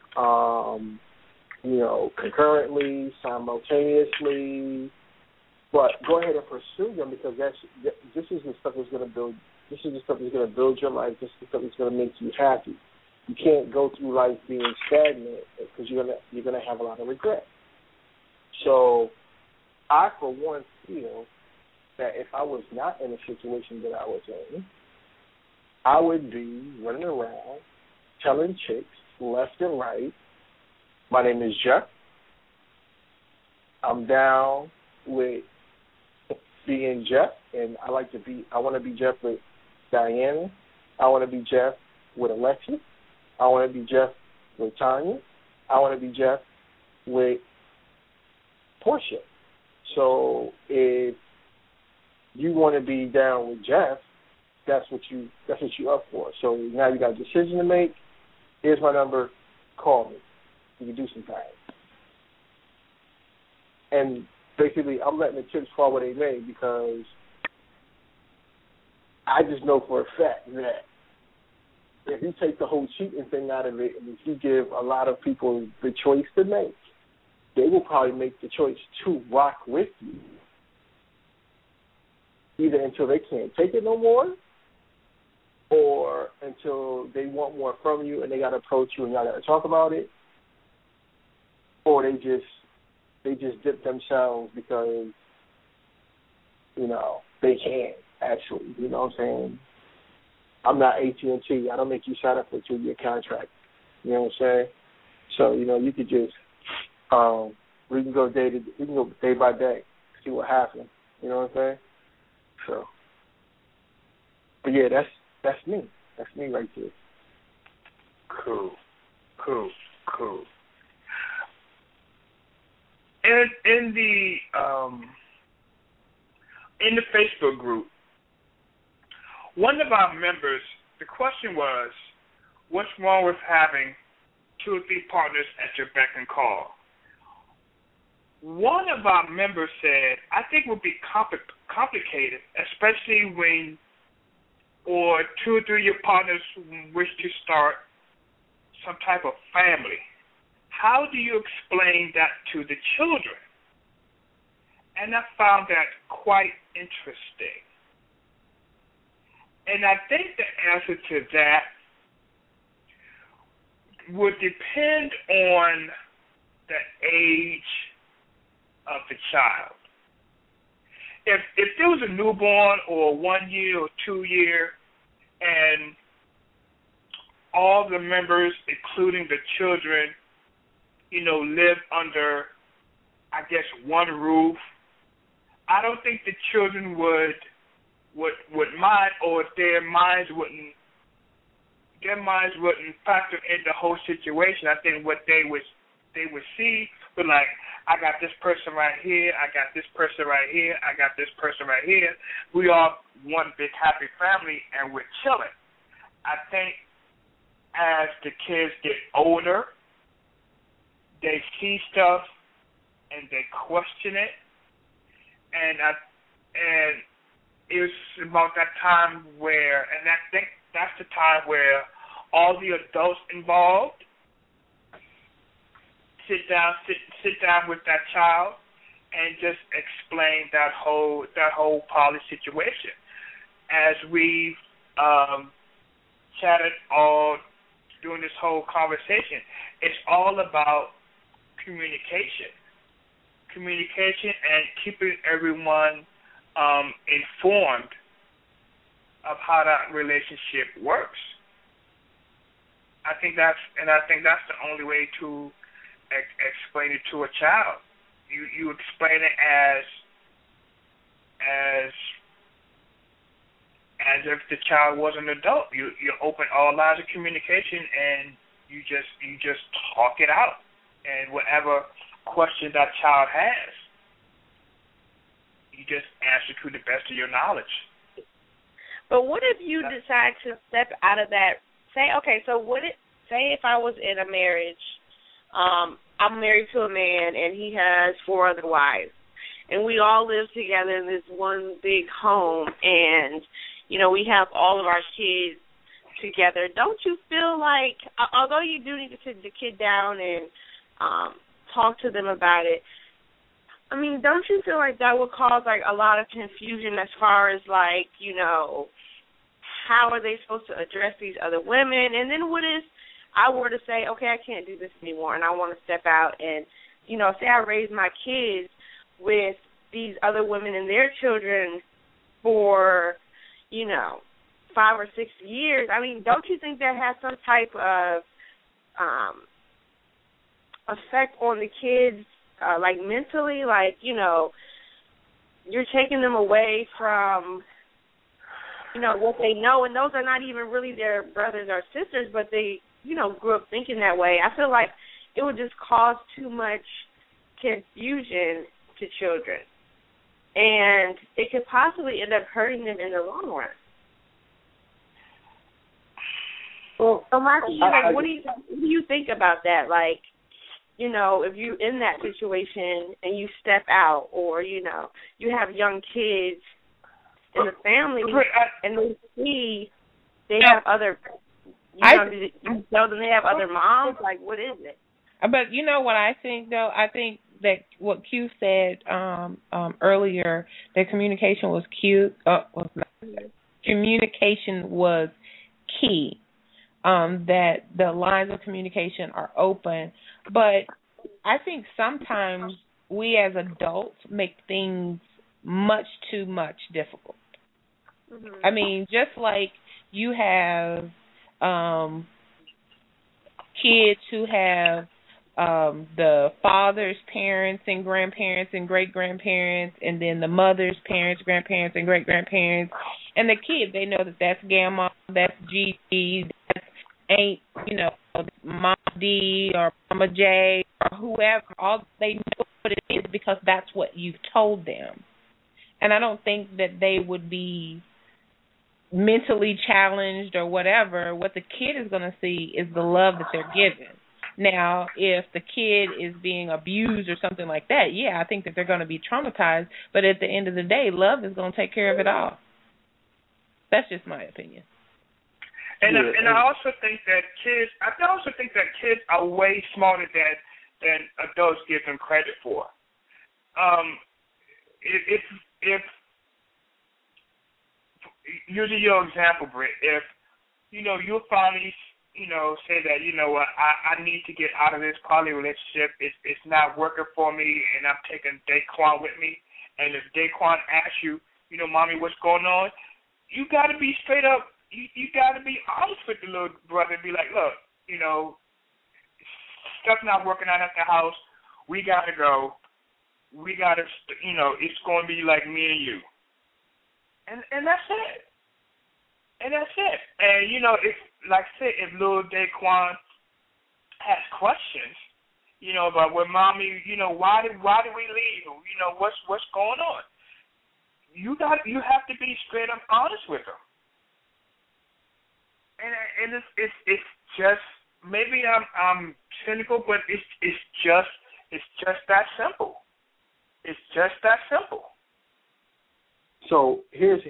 [SPEAKER 5] concurrently, simultaneously. But go ahead and pursue them, because this is the stuff that's going to build. This is the stuff that's going to build your life. This is the stuff that's going to make you happy. You can't go through life being stagnant, because you're gonna have a lot of regret. So, I for one feel that if I was not in a situation that I was in, I would be running around telling chicks left and right, my name is Jeff, I'm down with being Jeff, and I want to be Jeff with Diana. I want to be Jeff with Alexis. I want to be Jeff with Tanya. I want to be Jeff with Portia. So if you want to be down with Jeff, that's what you up for. So now you got a decision to make. Here's my number. Call me. We can do some things. And basically, I'm letting the chips fall where they may, because I just know for a fact that if you take the whole cheating thing out of it, and if you give a lot of people the choice to make, they will probably make the choice to rock with you, either until they can't take it no more, or until they want more from you and they got to approach you and y'all got to talk about it, or they just dip themselves because, they can, actually. You know what I'm saying? I'm not AT&T. I don't make you sign up for a 2-year contract. You know what I'm saying? So, you could just, we can go day by day, see what happens. You know what I'm saying? So, but yeah, that's me. That's me right there.
[SPEAKER 1] Cool. And in the Facebook group, one of our members, the question was, what's wrong with having 2 or 3 partners at your beck and call? One of our members said, I think it would be complicated, especially when 2 or 3 of your partners wish to start some type of family. How do you explain that to the children? And I found that quite interesting. And I think the answer to that would depend on the age of the child. If there was a newborn or 1 year or 2 year, and all the members, including the children, live under, I guess, one roof, I don't think the children would mind, or their minds wouldn't factor in the whole situation. I think what they would see was like, I got this person right here, I got this person right here, I got this person right here. We all one big happy family, and we're chilling. I think as the kids get older, they see stuff and they question it, and it was about that time where, and I think that's the time where all the adults involved sit down with that child and just explain that whole poly situation. As we've chatted all during this whole conversation, it's all about communication and keeping everyone informed of how that relationship works. I think that's the only way to explain it to a child. You explain it as if the child was an adult. You open all lines of communication and you just talk it out. And whatever question that child has, you just answer to the best of your knowledge.
[SPEAKER 7] But what if you decide to step out of that? Say if I was in a marriage, I'm married to a man and he has 4 other wives, and we all live together in this one big home, and we have all of our kids together. Don't you feel like, although you do need to sit the kid down and talk to them about it, I mean, don't you feel like that would cause like a lot of confusion as far as like, how are they supposed to address these other women? And then what if I were to say, okay, I can't do this anymore and I want to step out and, say I raised my kids with these other women and their children for, 5 or 6 years. I mean, don't you think that has some type of effect on the kids, like mentally? Like, you're taking them away from, what they know, and those are not even really their brothers or sisters, but they, grew up thinking that way. I feel like it would just cause too much confusion to children, and it could possibly end up hurting them in the long run. Well, so Marcus, what do you think about that? Like, if you're in that situation and you step out, or you have young kids in the family and they see they have other, you tell them they have other moms. Like, what is it?
[SPEAKER 3] But you know what I think, though? I think that what Q said earlier, that communication was communication was key. That the lines of communication are open. But I think sometimes we as adults make things much too much difficult. Mm-hmm. I mean, just like you have kids who have the father's parents and grandparents and great-grandparents, and then the mother's parents, grandparents, and great-grandparents, and the kid, they know that that's Grandma, that's G, that's Aunt, Mama D or Mama J or whoever. All they know what it is because that's what you've told them. And I don't think that they would be mentally challenged or whatever. What the kid is going to see is the love that they're given. Now, if the kid is being abused or something like that, I think that they're going to be traumatized. But at the end of the day, love is going to take care of it all. That's just my opinion.
[SPEAKER 1] And I also think that kids are way smarter than adults give them credit for. If using your example, Britt, if you'll finally say that I need to get out of this poly relationship. It's not working for me, and I'm taking Daquan with me. And if Daquan asks you, Mommy, what's going on? You got to be straight up. You got to be honest with the little brother and be like, look, stuff's not working out at the house. We got to go. We got to, it's going to be like me and you. And that's it. And that's it. And, if, like I said, if little Daquan has questions, about when Mommy, why did we leave? What's going on? You have to be straight up honest with them. And it's just, maybe I'm cynical, but it's just that simple. It's just that simple.
[SPEAKER 5] So here's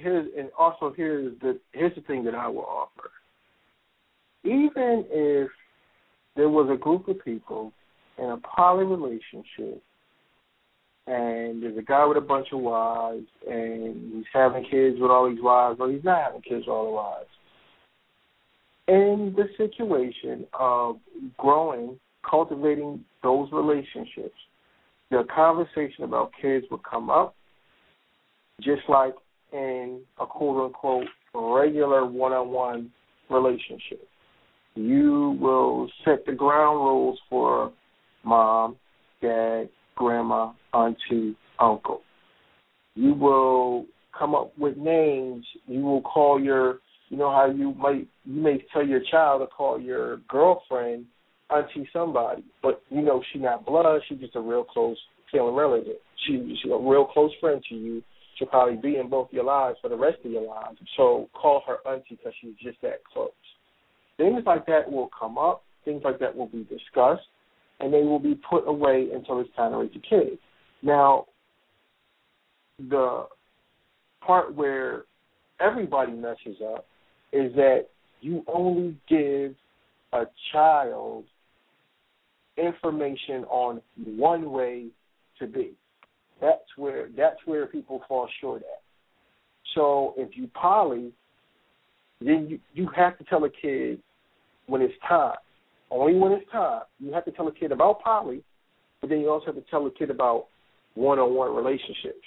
[SPEAKER 5] the thing that I will offer. Even if there was a group of people in a poly relationship, and there's a guy with a bunch of wives, and he's having kids with all these wives, or he's not having kids with all the wives. In the situation of cultivating those relationships, the conversation about kids will come up, just like in a quote-unquote regular one-on-one relationship. You will set the ground rules for mom, dad, grandma, auntie, uncle. You will come up with names. You will call how you may tell your child to call your girlfriend auntie somebody, but she's not blood. She's just a real close family relative. She's a real close friend to you. She'll probably be in both your lives for the rest of your lives. So call her auntie because she's just that close. Things like that will come up. Things like that will be discussed, and they will be put away until it's time to raise a kid. Now, the part where everybody messes up is that you only give a child information on one way to be. That's where people fall short at. So if you poly, then you have to tell a kid when it's time. Only when it's time. You have to tell a kid about poly, but then you also have to tell a kid about one-on-one relationships.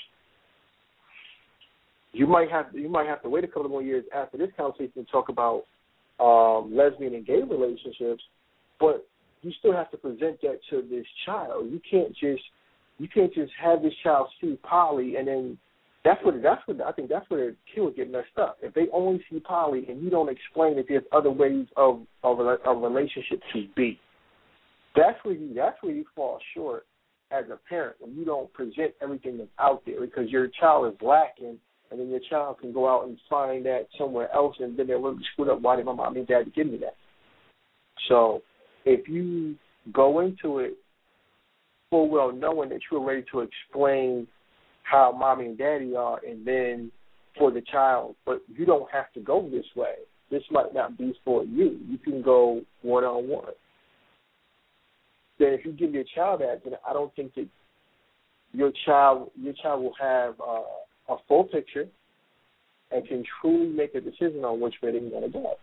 [SPEAKER 5] You might have to wait a couple more years after this conversation to talk about lesbian and gay relationships, but you still have to present that to this child. You can't just have this child see poly and then I think that's where the kids get messed up. If they only see poly and you don't explain that there's other ways of a relationship to be, that's where you fall short as a parent, when you don't present everything that's out there, because your child is lacking, and then your child can go out and find that somewhere else, and then they're really screwed up. Why did my mom and dad give me that? So if you go into it full well knowing that you're ready to explain how mommy and daddy are, and then for the child, but you don't have to go this way. This might not be for you. You can go one-on-one. Then if you give your child that, then I don't think that your child will have a full picture and can truly make a decision on which way they want to go.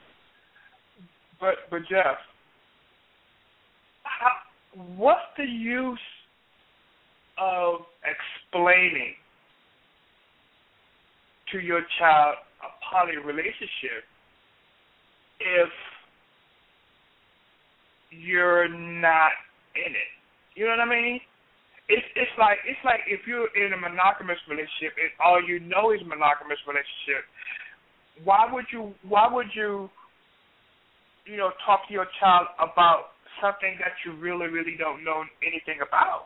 [SPEAKER 1] But Jeff, what's the use of explaining to your child a poly relationship if you're not in it? You know what I mean? It's like if you're in a monogamous relationship and all you know is monogamous relationship, why would you talk to your child about something that you really don't know anything about?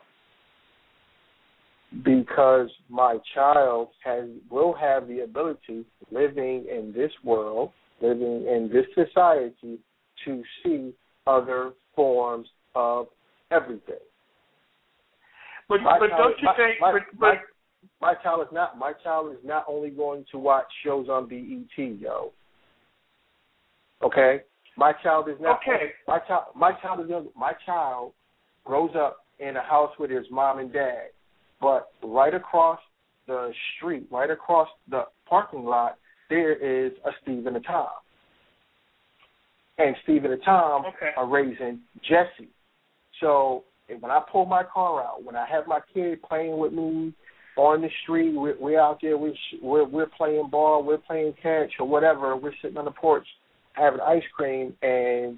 [SPEAKER 5] Because my child will have the ability, living in this world, living in this society, to see other forms of everything.
[SPEAKER 1] But don't you think?
[SPEAKER 5] My child is not only going to watch shows on BET, yo. Okay, my child is not.
[SPEAKER 1] Okay.
[SPEAKER 5] My child grows up in a house where there's mom and dad, but right across the street, right across the parking lot, there is a Steve and a Tom. And Steve and Tom are raising Jesse. So when I pull my car out, when I have my kid playing with me on the street, we're out there, we're playing ball, we're playing catch or whatever, we're sitting on the porch having ice cream, and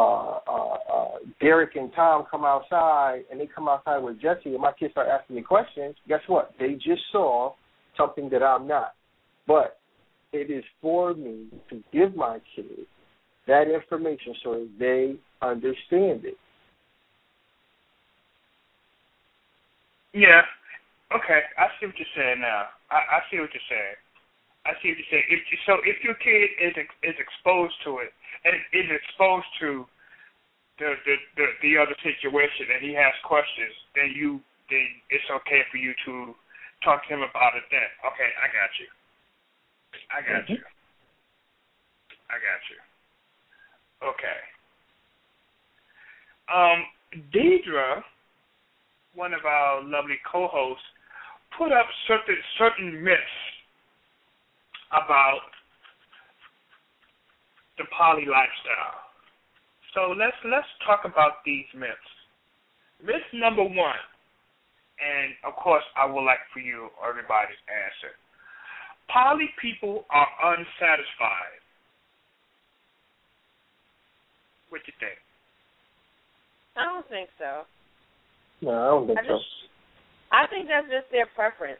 [SPEAKER 5] Derek and Tom come outside, and they come outside with Jesse, and my kids start asking me questions. Guess what? They just saw something that I'm not. But it is for me to give my kids that information so that they understand it.
[SPEAKER 1] Yeah. Okay. I see what you're saying now. I see what you're saying. If your kid is exposed to it and is exposed to the other situation and he has questions, then it's okay for you to talk to him about it then. Okay, I got you. Okay. Deidre, one of our lovely co-hosts, put up certain myths about the poly lifestyle. So let's talk about these myths. Myth number one, and of course I would like for you, everybody, to answer. Poly people are unsatisfied. What you think?
[SPEAKER 7] I don't think so.
[SPEAKER 5] No, I don't think so.
[SPEAKER 7] I think that's just their preference.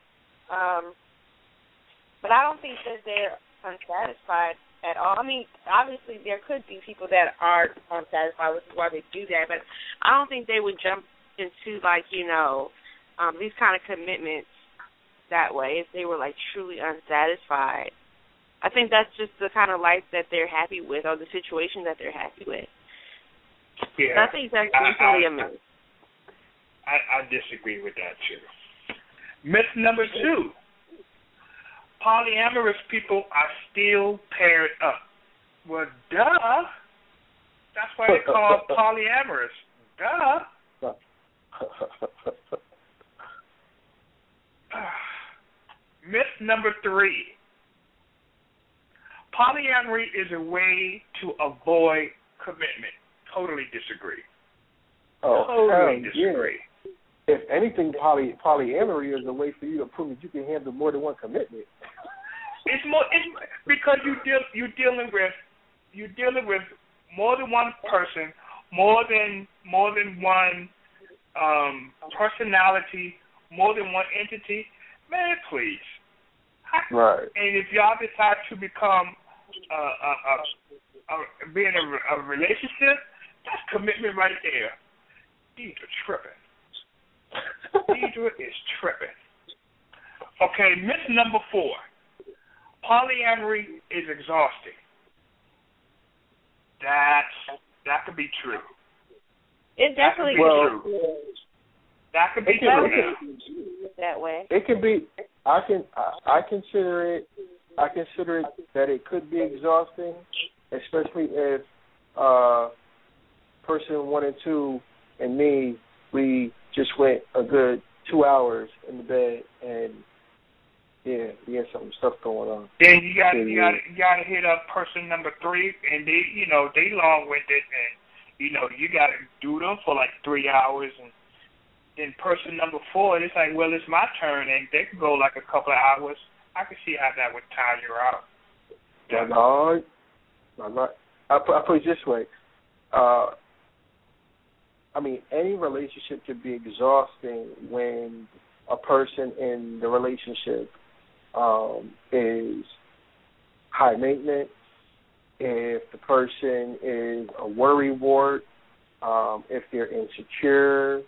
[SPEAKER 7] But I don't think that they're unsatisfied at all. I mean, obviously there could be people that are unsatisfied, which is why they do that, but I don't think they would jump into, these kind of commitments that way if they were, truly unsatisfied. I think that's just the kind of life that they're happy with, or the situation that they're happy with.
[SPEAKER 1] Yeah.
[SPEAKER 7] I think that's usually a myth.
[SPEAKER 1] I disagree with that, too. Myth number two. Polyamorous people are still paired up. Well, duh. That's why they're called polyamorous. Duh. Myth number three. Polyamory is a way to avoid commitment. Totally disagree. Totally disagree.
[SPEAKER 5] Yeah. If anything, polyamory is a way for you to prove that you can handle more than one commitment.
[SPEAKER 1] It's because you're dealing with more than one person, more than one personality, more than one entity. Man, please.
[SPEAKER 5] Right.
[SPEAKER 1] And if y'all decide to become be in a relationship, that's commitment right there. Deidre tripping. Deidre is tripping. Okay, myth number 4. Polyamory is exhausting. That could be true.
[SPEAKER 7] It definitely
[SPEAKER 1] could be true. That could be true.
[SPEAKER 7] That way.
[SPEAKER 5] It could be. I consider it that it could be exhausting, especially if person 1 and 2 and me, we just went a good 2 hours in the bed, and we had some stuff going on.
[SPEAKER 1] Then you gotta hit up person number 3, and they long-winded, and you gotta do them for like 3 hours, and then person number 4, it's like, well, it's my turn, and they could go like a couple of hours. I can see how that would tire you out.
[SPEAKER 5] Yeah. No, I'm not. I put it this way. Any relationship could be exhausting when a person in the relationship is high maintenance, if the person is a worrywart, if they're insecure,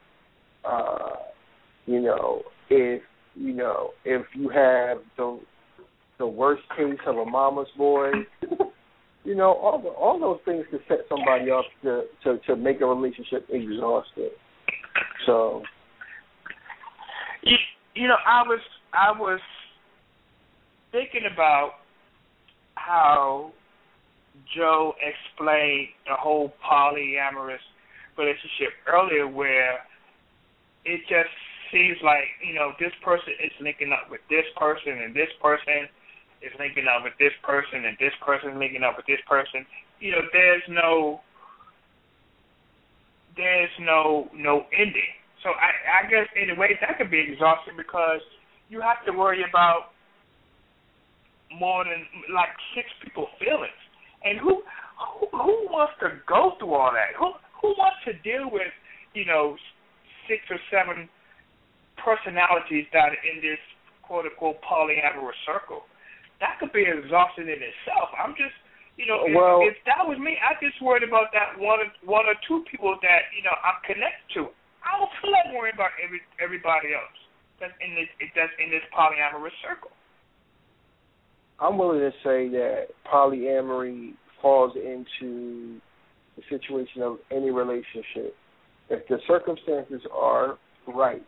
[SPEAKER 5] if you have the worst case of a mama's boy, all those things can set somebody up to make a relationship exhausting. So,
[SPEAKER 1] I was thinking about how Joe explained the whole polyamorous relationship earlier, where it just seems like, this person is linking up with this person, and this person is linking up with this person, and this person is linking up with this person. There's no ending. So I guess in a way that could be exhausting, because you have to worry about more than like 6 people's feelings. And who wants to go through all that? Who wants to deal with 6 or 7 personalities that are in this quote unquote polyamorous circle? That could be exhausting in itself. I'm just if that was me, I just worried about that one or two people that I'm connected to. I don't feel like worrying about everybody else that's in this polyamorous circle.
[SPEAKER 5] I'm willing to say that polyamory falls into the situation of any relationship. If the circumstances are right,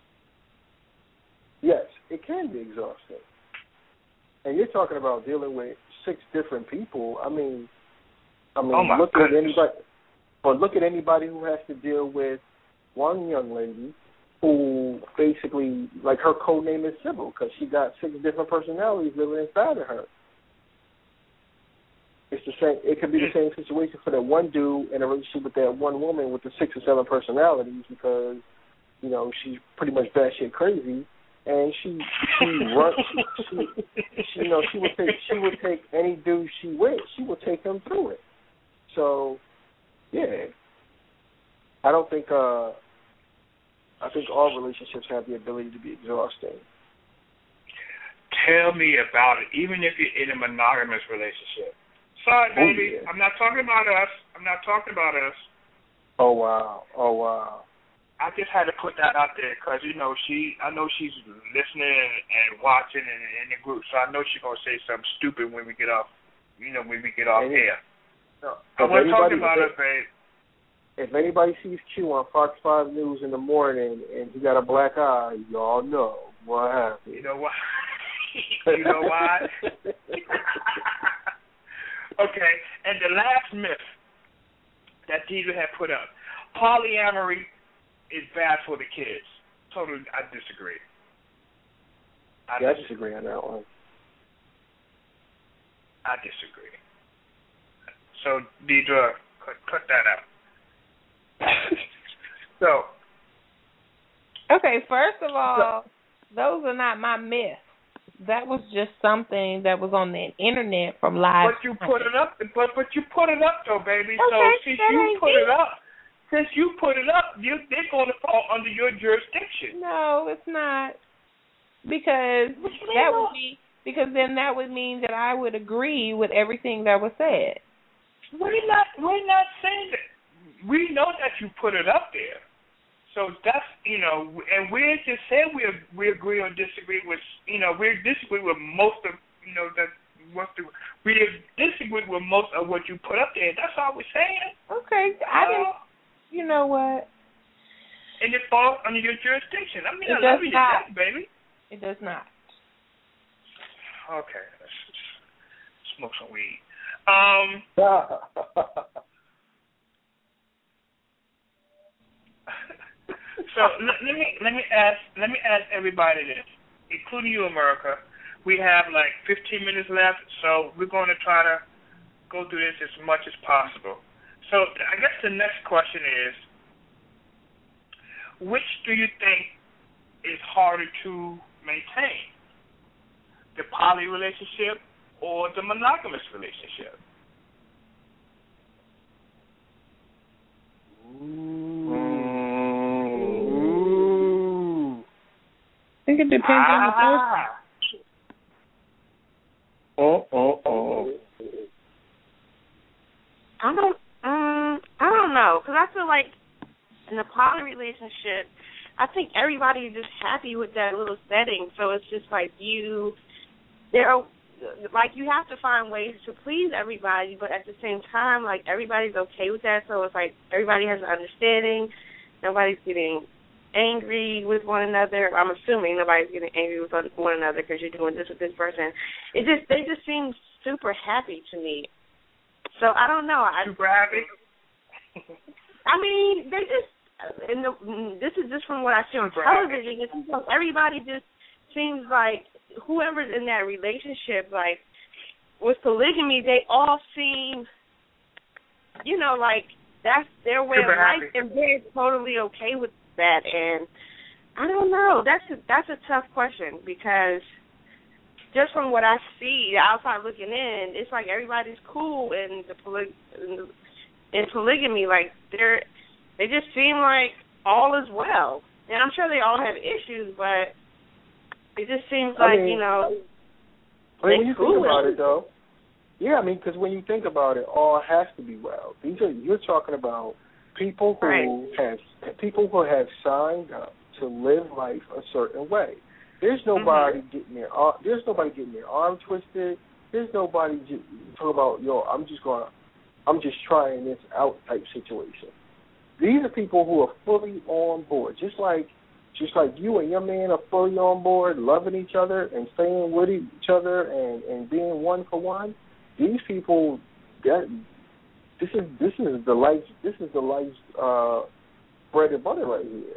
[SPEAKER 5] yes, it can be exhausting. And you're talking about dealing with 6 different people. Look at anybody who has to deal with one young lady who basically, like, her code name is Sybil because she got 6 different personalities living inside of her. It's the same. It could be the same situation for that one dude in a relationship with that one woman with the 6 or 7 personalities, because she's pretty much batshit crazy, and she would take any dude she with. She would take him through it. So, yeah, I think all relationships have the ability to be exhausting.
[SPEAKER 1] Tell me about it, even if you're in a monogamous relationship. Sorry, baby. Yeah. I'm not talking about us. Oh, wow. I just had to put that out there because, I know she's listening and watching and in the group, so I know she's going to say something stupid when we get off, air. So, I wasn't talking about us, babe.
[SPEAKER 5] If anybody sees Q on Fox 5 News in the morning and he got a black eye, y'all know what happened.
[SPEAKER 1] You know what? You know why? Okay, and the last myth that Deidre had put up, polyamory is bad for the kids. Totally, I disagree.
[SPEAKER 5] I disagree on that one.
[SPEAKER 1] I disagree. So, Deidre, cut that out.
[SPEAKER 3] Okay, first of all, those are not my myths. That was just something that was on the internet from live.
[SPEAKER 1] But you put it up. But you put it up though, baby.
[SPEAKER 3] Okay,
[SPEAKER 1] so since you put it up, they're going to fall under your jurisdiction.
[SPEAKER 3] No, it's not, because that Because then that would mean that I would agree with everything that was said.
[SPEAKER 1] We're not saying that. We know that you put it up there. So that's, and we're just saying we agree or disagree with, we disagree with most of, we disagree with most of what you put up there. That's all we're saying.
[SPEAKER 3] Okay. You know what?
[SPEAKER 1] And it falls under your jurisdiction. I mean,
[SPEAKER 3] I
[SPEAKER 1] love you to death, baby.
[SPEAKER 3] It does not.
[SPEAKER 1] Okay. Let's smoke some weed. So let me ask everybody this, including you, America. We have like 15 minutes left, so we're going to try to go through this as much as possible. So I guess the next question is, which do you think is harder to maintain, the poly relationship or the monogamous relationship?
[SPEAKER 3] I think it depends on the person.
[SPEAKER 7] I don't know, because I feel like in a poly relationship, I think everybody is just happy with that little setting. So it's just like you have to find ways to please everybody, but at the same time, like everybody's okay with that. So it's like everybody has an understanding. Nobody's getting angry with one another. I'm assuming nobody's getting angry with one another because you're doing this with this person. They just seem super happy to me. So I don't know.
[SPEAKER 1] Super happy?
[SPEAKER 7] I mean, they just, this is just from what I see on television. It seems like everybody just seems like whoever's in that relationship, like with polygamy, they all seem, like that's their way
[SPEAKER 1] super
[SPEAKER 7] of life,
[SPEAKER 1] happy.
[SPEAKER 7] and they're totally okay with that. And I don't know. That's a tough question, because just from what I see, outside looking in, it's like everybody's cool in in polygamy. Like they just seem like all is well. And I'm sure they all have issues, but it just seems like,
[SPEAKER 5] when you think about it, though, because when you think about it, all has to be well. You're talking about people who have signed up to live life a certain way. There's nobody getting their arm twisted. There's nobody talking about, I'm just trying this out type situation. These are people who are fully on board, just like you and your man are fully on board, loving each other and staying with each other and being one for one. These people, this is the life's bread and butter right here.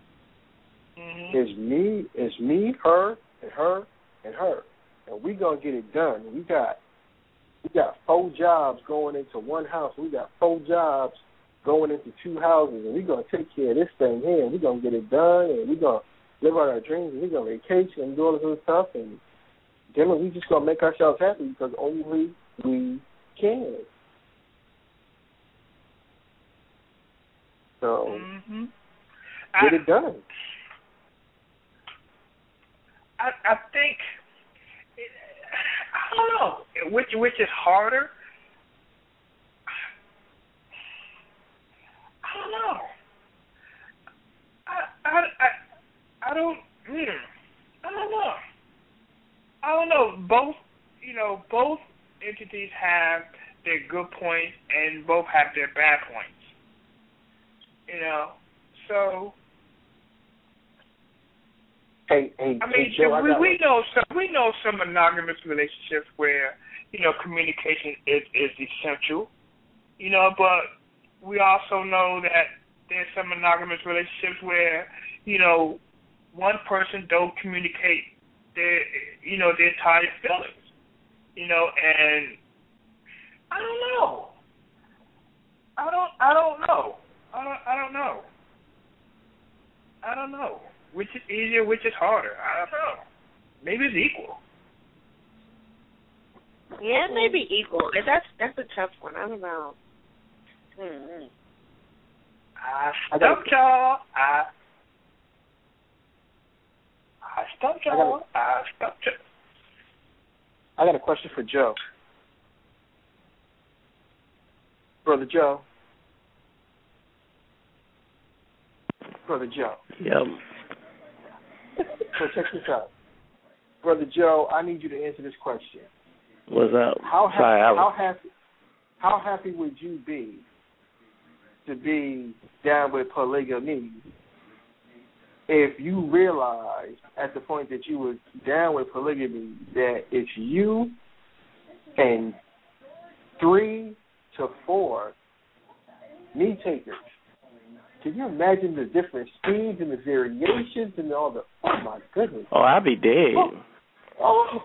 [SPEAKER 1] Mm-hmm.
[SPEAKER 5] It's me, her, and her, and her, and we gonna get it done. We got 4 jobs going into one house. We got 4 jobs going into 2 houses, and we're going to take care of this thing here, and we're going to get it done, and we're going to live out our dreams, and we're going to vacation and do all this other stuff, and then we just going to make ourselves happy because only we can. So, get it done.
[SPEAKER 1] I think, I don't know, which is harder. I don't know. I don't know. Both entities have their good points and both have their bad points. So.
[SPEAKER 5] Hey, Joe,
[SPEAKER 1] we know some monogamous relationships where communication is essential. But we also know that there's some monogamous relationships where one person don't communicate their entire feelings. And I don't know. I don't know. Which is easier, which is harder? I don't know. Maybe it's equal.
[SPEAKER 7] Yeah, it may be equal. That's a tough one. I don't know.
[SPEAKER 1] I stumped y'all. I stumped y'all.
[SPEAKER 5] I got a question for Joe. Brother Joe. Brother Joe.
[SPEAKER 8] Yep.
[SPEAKER 5] So check this out. Brother Joe, I need you to answer this question.
[SPEAKER 8] What's up?
[SPEAKER 5] How happy would you be to be down with polygamy if you realized at the point that you were down with polygamy that it's you and 3 to 4 meat takers? Can you imagine the different speeds and the variations and all the? Oh my goodness!
[SPEAKER 8] Oh, I'd be dead.
[SPEAKER 5] Oh.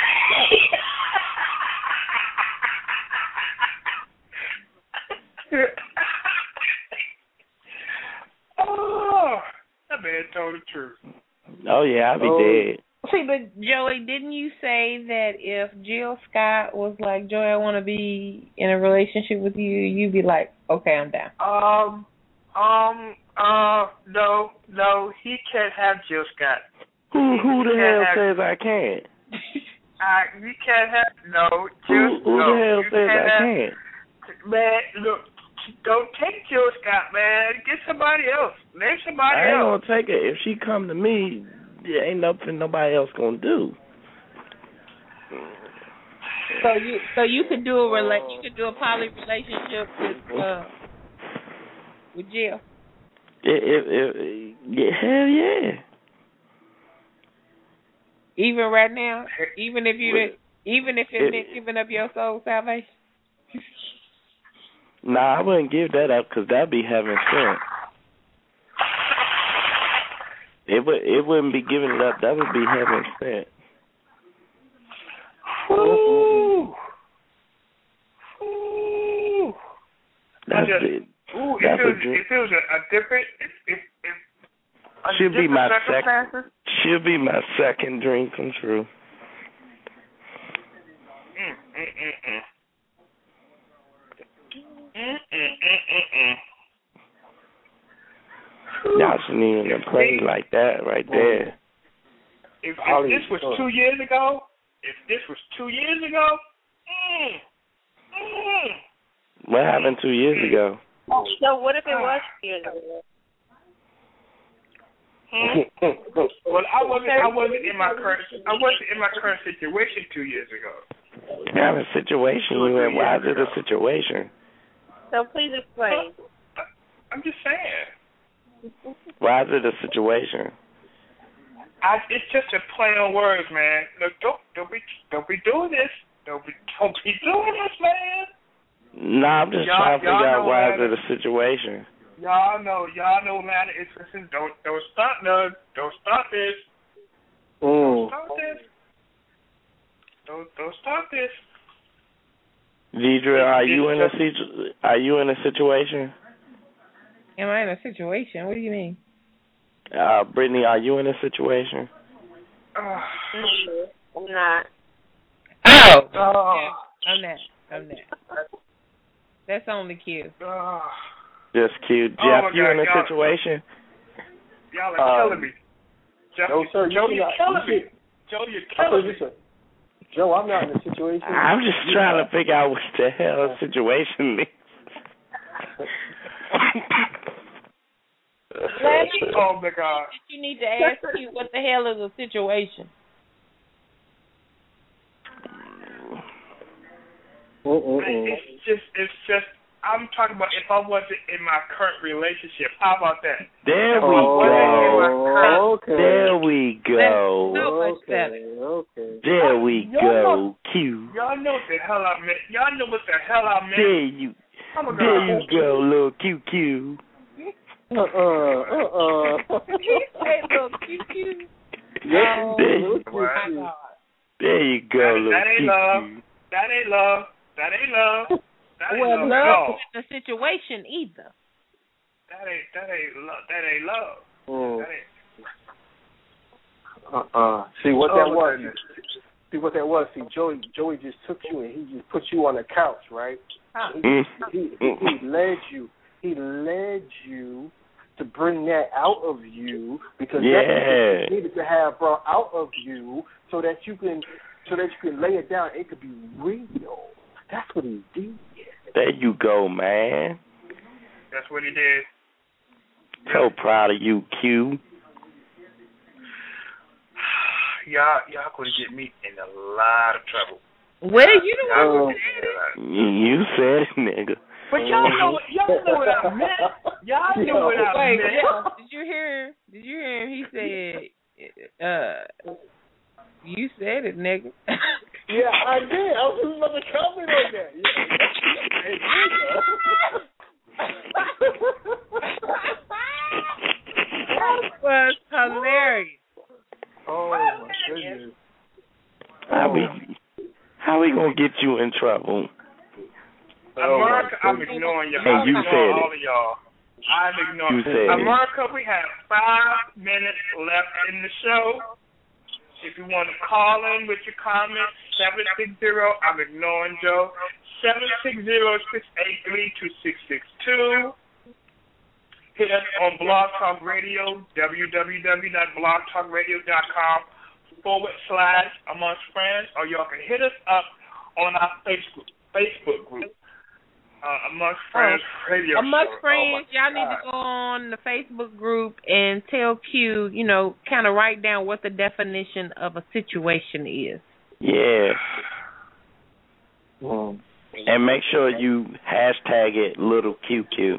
[SPEAKER 1] Oh, that man told the truth.
[SPEAKER 8] Oh yeah, I'd be dead.
[SPEAKER 3] See, but Joey, didn't you say that if Jill Scott was like, Joey, I want to be in a relationship with you, you'd be like, okay, I'm down.
[SPEAKER 1] No, he can't have Jill Scott.
[SPEAKER 8] Who the hell says I can't?
[SPEAKER 1] You can't have
[SPEAKER 8] Who the hell says I can't?
[SPEAKER 1] Man, look, don't take Jill Scott, man. Get somebody else. Name somebody else.
[SPEAKER 8] I ain't gonna take it. If she come to me, there ain't nothing nobody else gonna do.
[SPEAKER 3] So you could do a poly relationship with Jill.
[SPEAKER 8] Hell yeah.
[SPEAKER 3] Even right now, even if you're giving up your soul salvation.
[SPEAKER 8] Nah, I wouldn't give that up because that'd be heaven sent. It wouldn't be giving it up. That would be heaven sent.
[SPEAKER 1] Ooh.
[SPEAKER 8] That's it.
[SPEAKER 1] Ooh,
[SPEAKER 8] That's
[SPEAKER 1] if it was a different, if
[SPEAKER 8] should be my second dream come true. Y'all shouldn't even have played like that right there.
[SPEAKER 1] If this was 2 years ago,
[SPEAKER 8] What happened 2 years ago?
[SPEAKER 7] So what if it was 2 years ago?
[SPEAKER 1] Well, I wasn't in my current situation 2 years ago.
[SPEAKER 8] What kind of situation you in? Why is it a situation?
[SPEAKER 7] So please explain.
[SPEAKER 1] I'm just saying.
[SPEAKER 8] Why is it a situation?
[SPEAKER 1] It's just a play on words, man. Look, don't be doing this. Don't be doing this, man.
[SPEAKER 8] Nah, I'm just trying to figure out why is it a situation.
[SPEAKER 1] Y'all know, Atlanta is listen. Don't stop none. Don't stop this. Don't stop this. Don't stop this.
[SPEAKER 8] Deidre, are you in a situation?
[SPEAKER 3] Am I in a situation? What do you mean?
[SPEAKER 8] Brittany, are you in a situation?
[SPEAKER 7] I'm not.
[SPEAKER 3] Oh. I'm not. That's only Q.
[SPEAKER 8] Just Q. Jeff, you in a situation?
[SPEAKER 1] Y'all are killing me. Jeff,
[SPEAKER 5] no, sir.
[SPEAKER 1] Joe, you're killing me. Joe, you're killing me.
[SPEAKER 5] Joe, I'm not in a situation.
[SPEAKER 8] I'm just trying to figure out what the hell a situation means.
[SPEAKER 1] Oh my God!
[SPEAKER 3] You need to ask you what the hell is a situation.
[SPEAKER 1] It's just. I'm talking about if I wasn't in my current relationship. How about that?
[SPEAKER 8] There we go.
[SPEAKER 5] Okay.
[SPEAKER 8] There we go.
[SPEAKER 3] That's so much better.
[SPEAKER 5] Okay.
[SPEAKER 8] There we go. Q.
[SPEAKER 1] Y'all know what the hell I meant. Y'all know what the hell I meant.
[SPEAKER 8] There you go, little QQ.
[SPEAKER 3] He said little QQ.
[SPEAKER 8] There you go, little
[SPEAKER 1] that ain't
[SPEAKER 8] QQ.
[SPEAKER 1] love. That ain't love. That ain't love.
[SPEAKER 3] Well, love isn't a situation either.
[SPEAKER 1] That ain't love. That ain't love. That ain't.
[SPEAKER 5] See what that was. See what that was. See, Joey just took you and he just put you on the couch, right? He led you. He led you to bring that out of you because that's what you needed to have brought out of you so that you can so that you can lay it down. It could be real. That's what he did.
[SPEAKER 8] There you go, man.
[SPEAKER 1] That's what he did.
[SPEAKER 8] So proud of you, Q.
[SPEAKER 1] Y'all gonna get me in a lot of trouble.
[SPEAKER 3] Well, you the one who said it.
[SPEAKER 8] You said it, nigga.
[SPEAKER 1] But y'all know what I meant. Y'all know what I meant.
[SPEAKER 3] Did you hear him? He said, you said it, nigga.
[SPEAKER 5] Yeah, I did. I was just about to comment on that.
[SPEAKER 3] That was hilarious.
[SPEAKER 5] Oh, my goodness.
[SPEAKER 8] How we gonna get you in trouble?
[SPEAKER 1] America, I'm ignoring y'all.
[SPEAKER 8] Hey, you said
[SPEAKER 1] all of y'all. I'm ignoring
[SPEAKER 8] you. Said
[SPEAKER 1] America, we have 5 minutes left in the show. If you want to call in with your comments, 760, I'm ignoring Joe, 760-683-2662. Hit us on Blog Talk Radio, www.blogtalkradio.com/Amongst Friends, or y'all can hit us up on our Facebook group, Amongst Friends Radio
[SPEAKER 3] Amongst
[SPEAKER 1] Show.
[SPEAKER 3] Friends, y'all need to go on the Facebook group and tell Q, kind of write down what the definition of a situation is.
[SPEAKER 8] Yeah. And make sure you hashtag it little QQ.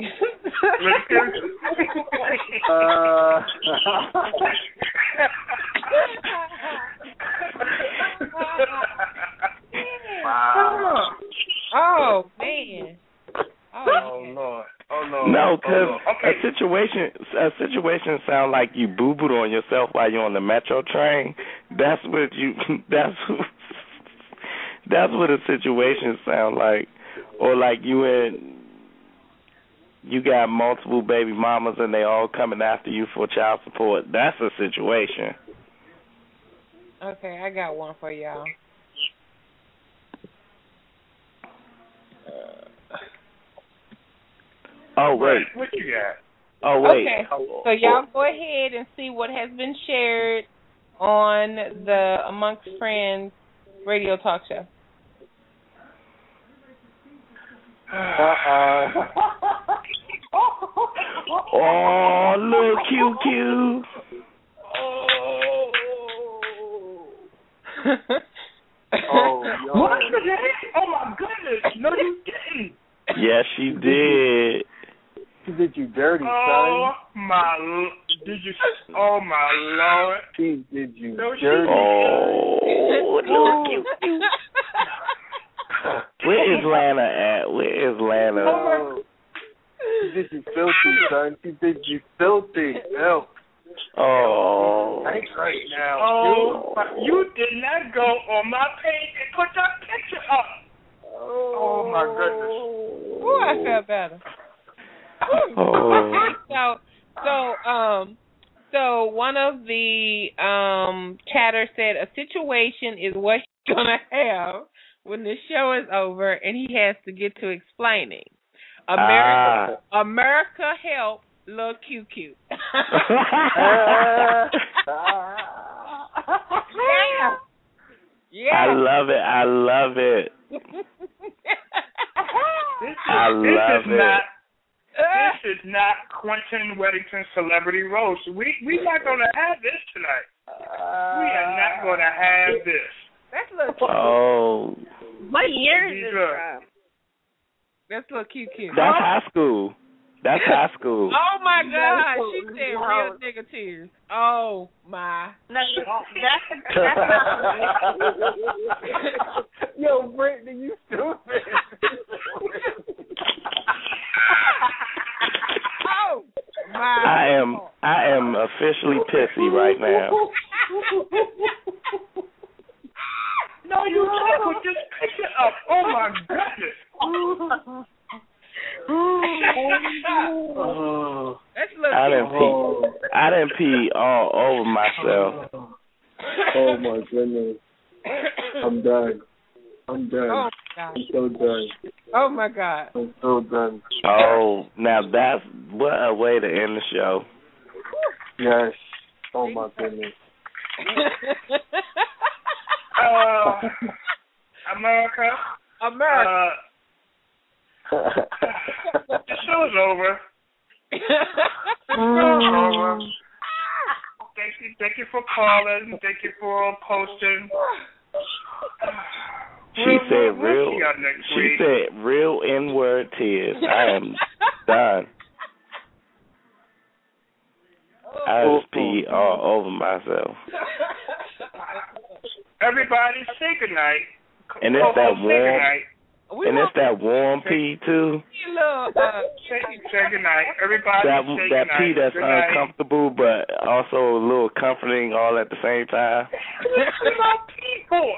[SPEAKER 1] Wow.
[SPEAKER 3] Oh man.
[SPEAKER 1] Oh Lord.
[SPEAKER 8] No, because a situation sound like you boo-booed on yourself while you're on the metro train. That's what a situation sound like. Or like you got multiple baby mamas and they all coming after you for child support. That's a situation.
[SPEAKER 3] Okay, I got one for y'all.
[SPEAKER 8] Oh, wait.
[SPEAKER 1] What you got?
[SPEAKER 8] Oh, wait.
[SPEAKER 3] Okay, so y'all go ahead and see what has been shared on the Amongst Friends radio talk show.
[SPEAKER 8] Oh, little QQ.
[SPEAKER 1] What? Oh, my goodness. No, you didn't.
[SPEAKER 8] Yes, she did.
[SPEAKER 5] She did you dirty, son.
[SPEAKER 1] Oh my Lord.
[SPEAKER 5] She did you dirty.
[SPEAKER 8] Oh, little QQ. Where is Lana at?
[SPEAKER 5] She did you filthy, son. She did you filthy. Help.
[SPEAKER 8] Oh.
[SPEAKER 5] Thanks right now.
[SPEAKER 1] Oh, you did not go on my page and put that picture up. Oh my goodness.
[SPEAKER 3] Oh, I felt better. So one of the chatters said a situation is what he's gonna have when the show is over and he has to get to explaining. America help Lil QQ. Yeah.
[SPEAKER 8] I love it.
[SPEAKER 1] This is not Quentin Weddington Celebrity Roast. We're not going to have this tonight. We are not going to have this.
[SPEAKER 3] That's Lil QQ.
[SPEAKER 8] Oh.
[SPEAKER 7] What year is this from?
[SPEAKER 3] That's Lil QQ.
[SPEAKER 8] That's high school.
[SPEAKER 3] Oh my God! She said real nigga tears. Oh my.
[SPEAKER 7] No, that's
[SPEAKER 5] Yo, Brittany, you stupid.
[SPEAKER 3] Oh my.
[SPEAKER 8] I am officially pissy right now.
[SPEAKER 1] No, you can't put this picture up. Oh my goodness.
[SPEAKER 8] I didn't pee all over myself.
[SPEAKER 5] Oh my goodness. I'm done.
[SPEAKER 3] Oh my God.
[SPEAKER 5] I'm so done.
[SPEAKER 3] Oh my God.
[SPEAKER 5] I'm so done.
[SPEAKER 8] Oh, now that's what a way to end the show.
[SPEAKER 5] Yes. Oh my goodness.
[SPEAKER 1] America. The show's over. Thank you for calling. Thank you for posting.
[SPEAKER 8] She said real N-word tears. I am done. I just pee all over myself.
[SPEAKER 1] Everybody say goodnight.
[SPEAKER 8] And it's that warm. And it's that warm pee too.
[SPEAKER 1] Say goodnight. Everybody say goodnight.
[SPEAKER 8] That pee that's uncomfortable but also a little comforting all at the same time.
[SPEAKER 1] What's about pee for?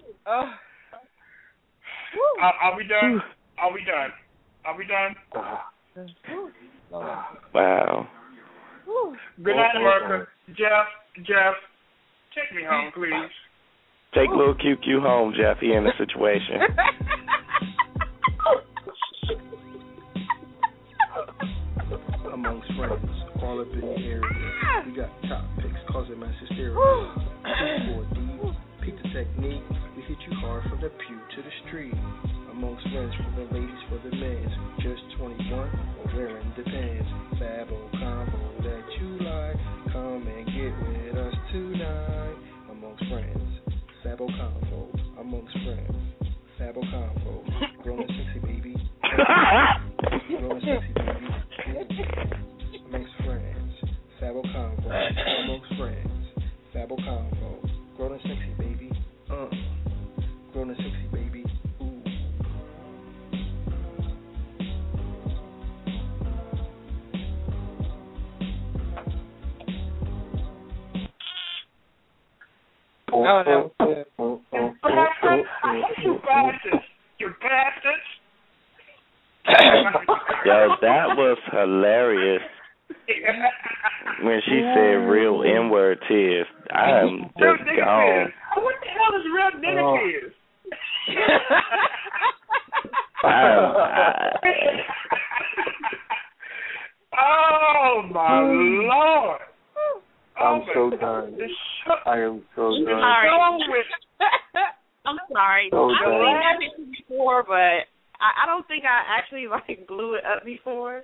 [SPEAKER 1] Are we done? Are we done? Are we done?
[SPEAKER 8] Wow.
[SPEAKER 1] Good night, America. Jeff, take me home, please.
[SPEAKER 8] Take little QQ home, Jeff. He in a situation.
[SPEAKER 9] Amongst friends, all up in the area. We got top picks causing mass hysteria. 4D, peep the technique. We hit you hard from the pew to the street. Amongst friends, for the ladies, for the men. Just 21 or wearing the pants. Fabo combo that you like. Come and get with us tonight. Amongst friends, Fabo combo. Amongst friends, Fabo combo. Grown and sexy, baby. Grown and sexy, baby. Amongst friends, Fabo combo. Amongst friends, Fabo combo. Grown and sexy, baby. Grown and sexy, baby.
[SPEAKER 1] Oh, that was good. You bastards. You bastards.
[SPEAKER 8] Yo, that was hilarious. When she said real N-word tears, I am just gone.
[SPEAKER 1] What the hell is real nigga tears? Oh, my Lord.
[SPEAKER 5] I'm so done. I am so done.
[SPEAKER 7] I'm sorry.
[SPEAKER 5] So
[SPEAKER 7] I've seen that picture before, but I don't think I actually blew it up before.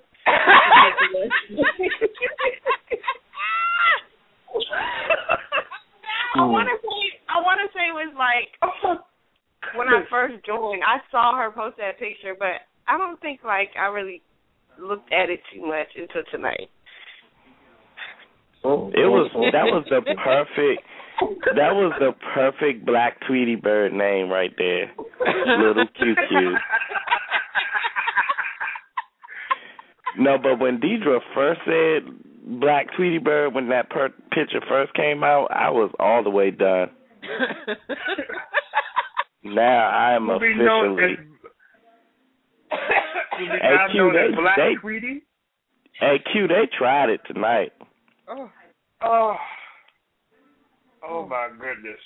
[SPEAKER 7] I want to say it was when I first joined, I saw her post that picture, but I don't think I really looked at it too much until tonight.
[SPEAKER 8] That was the perfect Black Tweety Bird name right there. Little QQ. No, but when Deidre first said Black Tweety Bird, when that picture first came out, I was all the way done. Now I am officially. Hey Q, they tried it tonight.
[SPEAKER 1] Oh my goodness.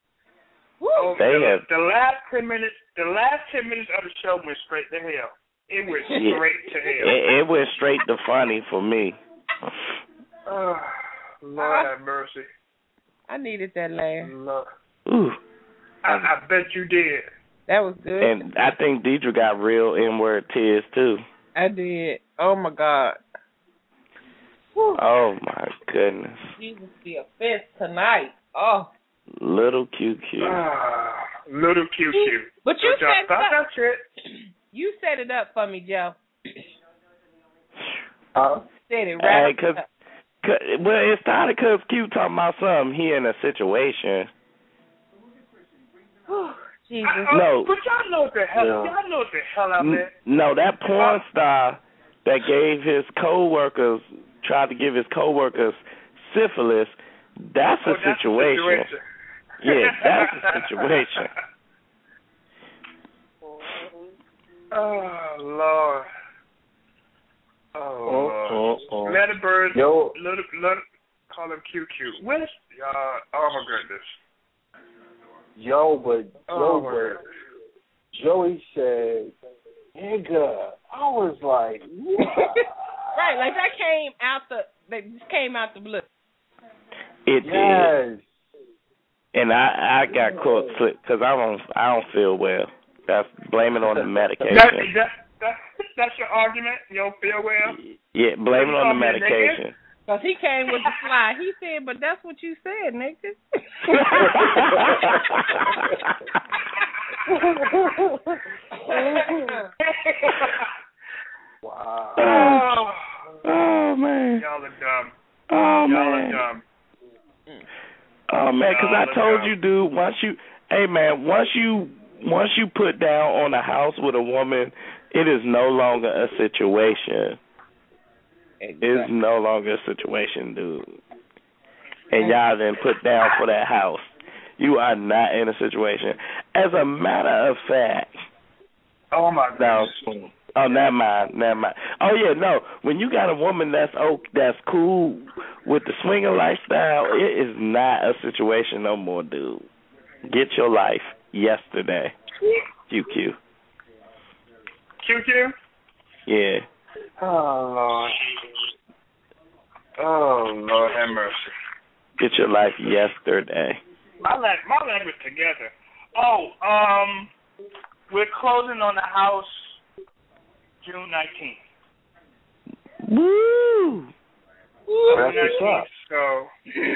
[SPEAKER 8] The
[SPEAKER 1] last 10 minutes of the show went straight to hell. It went straight to hell.
[SPEAKER 8] It went straight to funny for me.
[SPEAKER 1] Lord have mercy.
[SPEAKER 3] I needed that laugh.
[SPEAKER 8] Ooh.
[SPEAKER 1] I bet you did.
[SPEAKER 3] That was good.
[SPEAKER 8] And I think Deidre got real N-word tears too.
[SPEAKER 3] I did. Oh my God.
[SPEAKER 8] Oh my goodness.
[SPEAKER 3] Jesus be a fist tonight. Oh.
[SPEAKER 8] Little QQ.
[SPEAKER 1] Little QQ.
[SPEAKER 3] But you set
[SPEAKER 1] that shit.
[SPEAKER 3] You set it up for me, Joe. Said it
[SPEAKER 8] right.
[SPEAKER 3] Well,
[SPEAKER 8] it started because Q talking about something. He in a situation.
[SPEAKER 3] Jesus.
[SPEAKER 8] No.
[SPEAKER 1] But y'all know what the hell. Yeah. Y'all know what the hell I meant.
[SPEAKER 8] No, that porn star that gave his coworkers, tried to give his coworkers syphilis. That's a situation. Yeah, that's a situation.
[SPEAKER 1] Oh Lord. Let a bird. Let call him QQ. Where's oh my goodness.
[SPEAKER 5] Joey said, "Nigga," I was like, what?
[SPEAKER 3] Right, like that came out the blue.
[SPEAKER 8] It did. And I got caught slip because I don't feel well. That's blame it on the medication.
[SPEAKER 1] That's your argument? You don't feel well?
[SPEAKER 8] Yeah, blame it on the medication.
[SPEAKER 3] Because he came with the fly. He said, but that's what you said, nigga.
[SPEAKER 5] Wow.
[SPEAKER 8] Oh, man.
[SPEAKER 1] Y'all are dumb.
[SPEAKER 8] Oh,
[SPEAKER 1] Y'all
[SPEAKER 8] man.
[SPEAKER 1] are dumb.
[SPEAKER 8] Oh, man, because I told you, dude, once you put down on a house with a woman, it is no longer a situation.
[SPEAKER 3] Exactly.
[SPEAKER 8] It's no longer a situation, dude. And y'all then put down for that house. You are not in a situation. As a matter of fact.
[SPEAKER 1] Oh, my goodness.
[SPEAKER 8] Oh, never mind. Oh, yeah, no. When you got a woman that's cool with the swinger lifestyle, it is not a situation no more, dude. Get your life yesterday. QQ.
[SPEAKER 1] QQ?
[SPEAKER 8] Yeah.
[SPEAKER 1] Oh, Lord have mercy.
[SPEAKER 8] Get your life yesterday.
[SPEAKER 1] My leg was together. We're closing on the house June 19th.
[SPEAKER 8] Woo!
[SPEAKER 5] That's what's up.
[SPEAKER 1] So,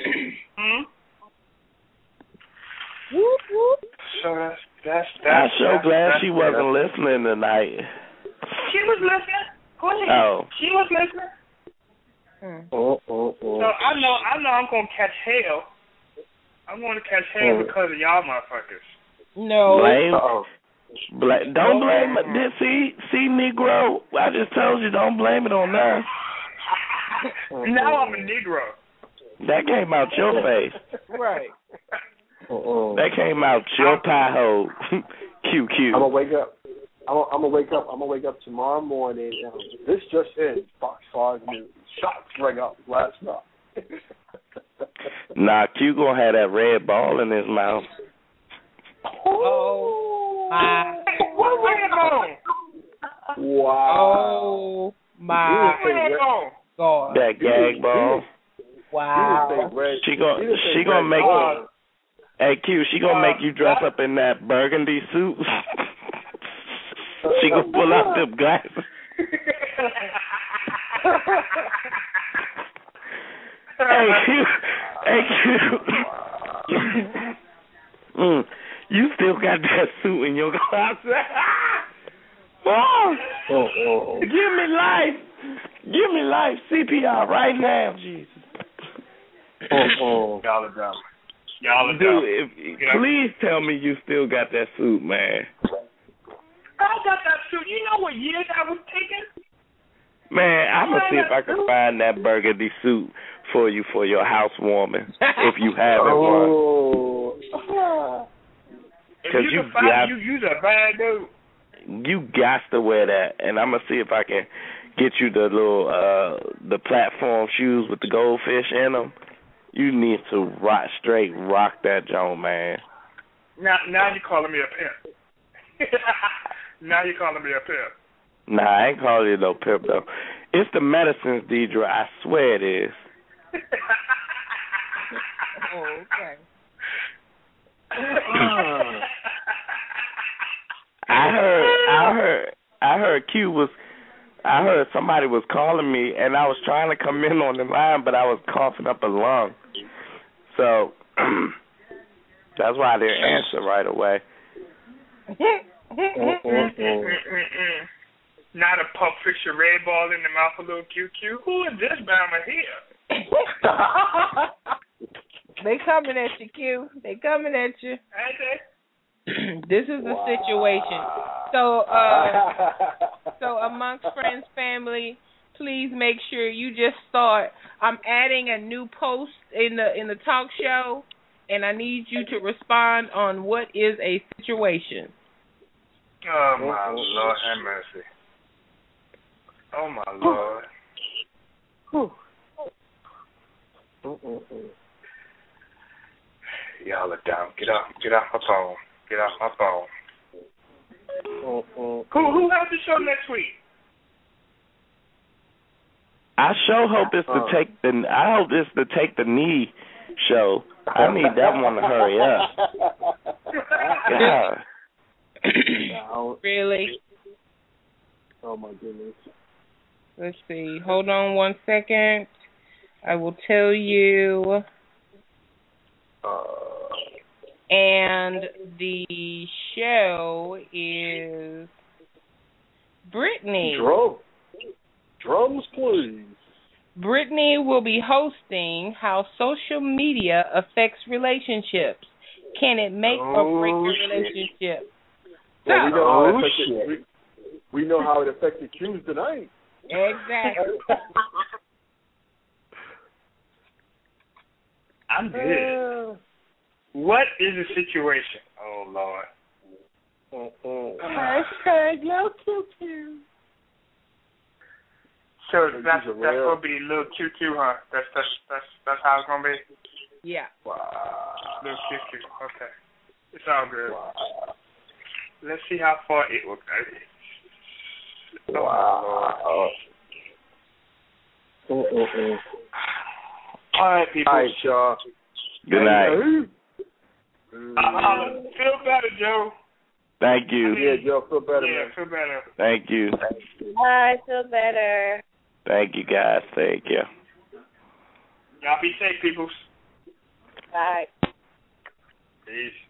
[SPEAKER 3] Whoop, whoop.
[SPEAKER 1] So that's.
[SPEAKER 8] I'm so glad she wasn't listening tonight.
[SPEAKER 1] She was listening.
[SPEAKER 8] Oh.
[SPEAKER 1] She was listening. So I know I'm gonna catch hell. I'm gonna catch hell because of y'all motherfuckers.
[SPEAKER 3] No.
[SPEAKER 8] Don't blame it. See, Negro. I just told you, don't blame it on us.
[SPEAKER 1] Now I'm a Negro.
[SPEAKER 8] That came out your face.
[SPEAKER 3] Right.
[SPEAKER 8] That came out your pie hole. QQ.
[SPEAKER 5] I'm gonna wake up tomorrow morning. This just in: Fox 5 News. Shots rang out last night.
[SPEAKER 8] Nah, Q gonna have that red ball in his mouth.
[SPEAKER 3] Oh my!
[SPEAKER 1] What red ball?
[SPEAKER 3] Wow! Oh my God!
[SPEAKER 8] That gag ball.
[SPEAKER 3] Wow!
[SPEAKER 8] She gonna make you. Hey Q, she gonna make you dress up in that burgundy suit. She gonna pull out them glasses. Hey Q. You still got that suit in your closet. Give me life. Give me life. CPR right now, Jesus.
[SPEAKER 1] Y'all are dumb.
[SPEAKER 8] Dude, please tell me you still got that suit, man.
[SPEAKER 1] I got that suit. You know what years I was taking?
[SPEAKER 8] Man, I'm going to see if I can find that burgundy suit for you for your housewarming, if you haven't one.
[SPEAKER 1] If you can find it, you're a bad dude.
[SPEAKER 8] You got to wear that, and I'm going to see if I can get you the little, the platform shoes with the goldfish in them. You need to rock that joint, man.
[SPEAKER 1] Now you're calling me a pimp. Now you're calling me a pimp.
[SPEAKER 8] Nah, I ain't calling you no pimp, though. It's the medicines, Deidre. I swear it is.
[SPEAKER 3] Oh, okay.
[SPEAKER 8] I heard Q was. I heard somebody was calling me, and I was trying to come in on the line, but I was coughing up a lung. So that's why I didn't answer right away.
[SPEAKER 1] Not a Pulp Fiction red ball in the mouth of little QQ. Who is this Bama here?
[SPEAKER 3] They coming at you, Q. They coming at you. This is the situation. So amongst friends, family, please make sure you just start. I'm adding a new post in the talk show, and I need you to respond on what is a situation.
[SPEAKER 1] Oh my Lord, have mercy. Oh my Lord. Y'all are down. Get off my phone. Get off my phone. Who has the show next week?
[SPEAKER 8] I sure hope it's I hope it's the Take the Knee show. I need that one to hurry up. God.
[SPEAKER 3] Really?
[SPEAKER 5] Oh my goodness.
[SPEAKER 3] Let's see. Hold on 1 second. I will tell you. And the show is Brittany.
[SPEAKER 5] Drums, please.
[SPEAKER 3] Brittany will be hosting How Social Media Affects Relationships. Can it make or break your relationship?
[SPEAKER 5] Well, we know how it affected Q's tonight.
[SPEAKER 3] Exactly.
[SPEAKER 1] I'm good. What is the situation? Oh, Lord.
[SPEAKER 5] Hashtag no QQ.
[SPEAKER 1] So that's gonna be little QQ, huh? That's how it's gonna be.
[SPEAKER 3] Yeah.
[SPEAKER 5] Wow.
[SPEAKER 1] Little QQ. Okay. It's all good.
[SPEAKER 5] Wow.
[SPEAKER 1] Let's see how far it will go.
[SPEAKER 5] Wow.
[SPEAKER 1] All right, people.
[SPEAKER 5] All right, y'all.
[SPEAKER 8] Good night.
[SPEAKER 1] Feel better, Joe.
[SPEAKER 8] Thank you.
[SPEAKER 5] Yeah, Joe, feel better, man.
[SPEAKER 1] Feel better.
[SPEAKER 8] Thank you.
[SPEAKER 7] I feel better.
[SPEAKER 8] Thank you, guys. Thank you.
[SPEAKER 1] Y'all be safe, peoples.
[SPEAKER 7] Bye.
[SPEAKER 1] Peace.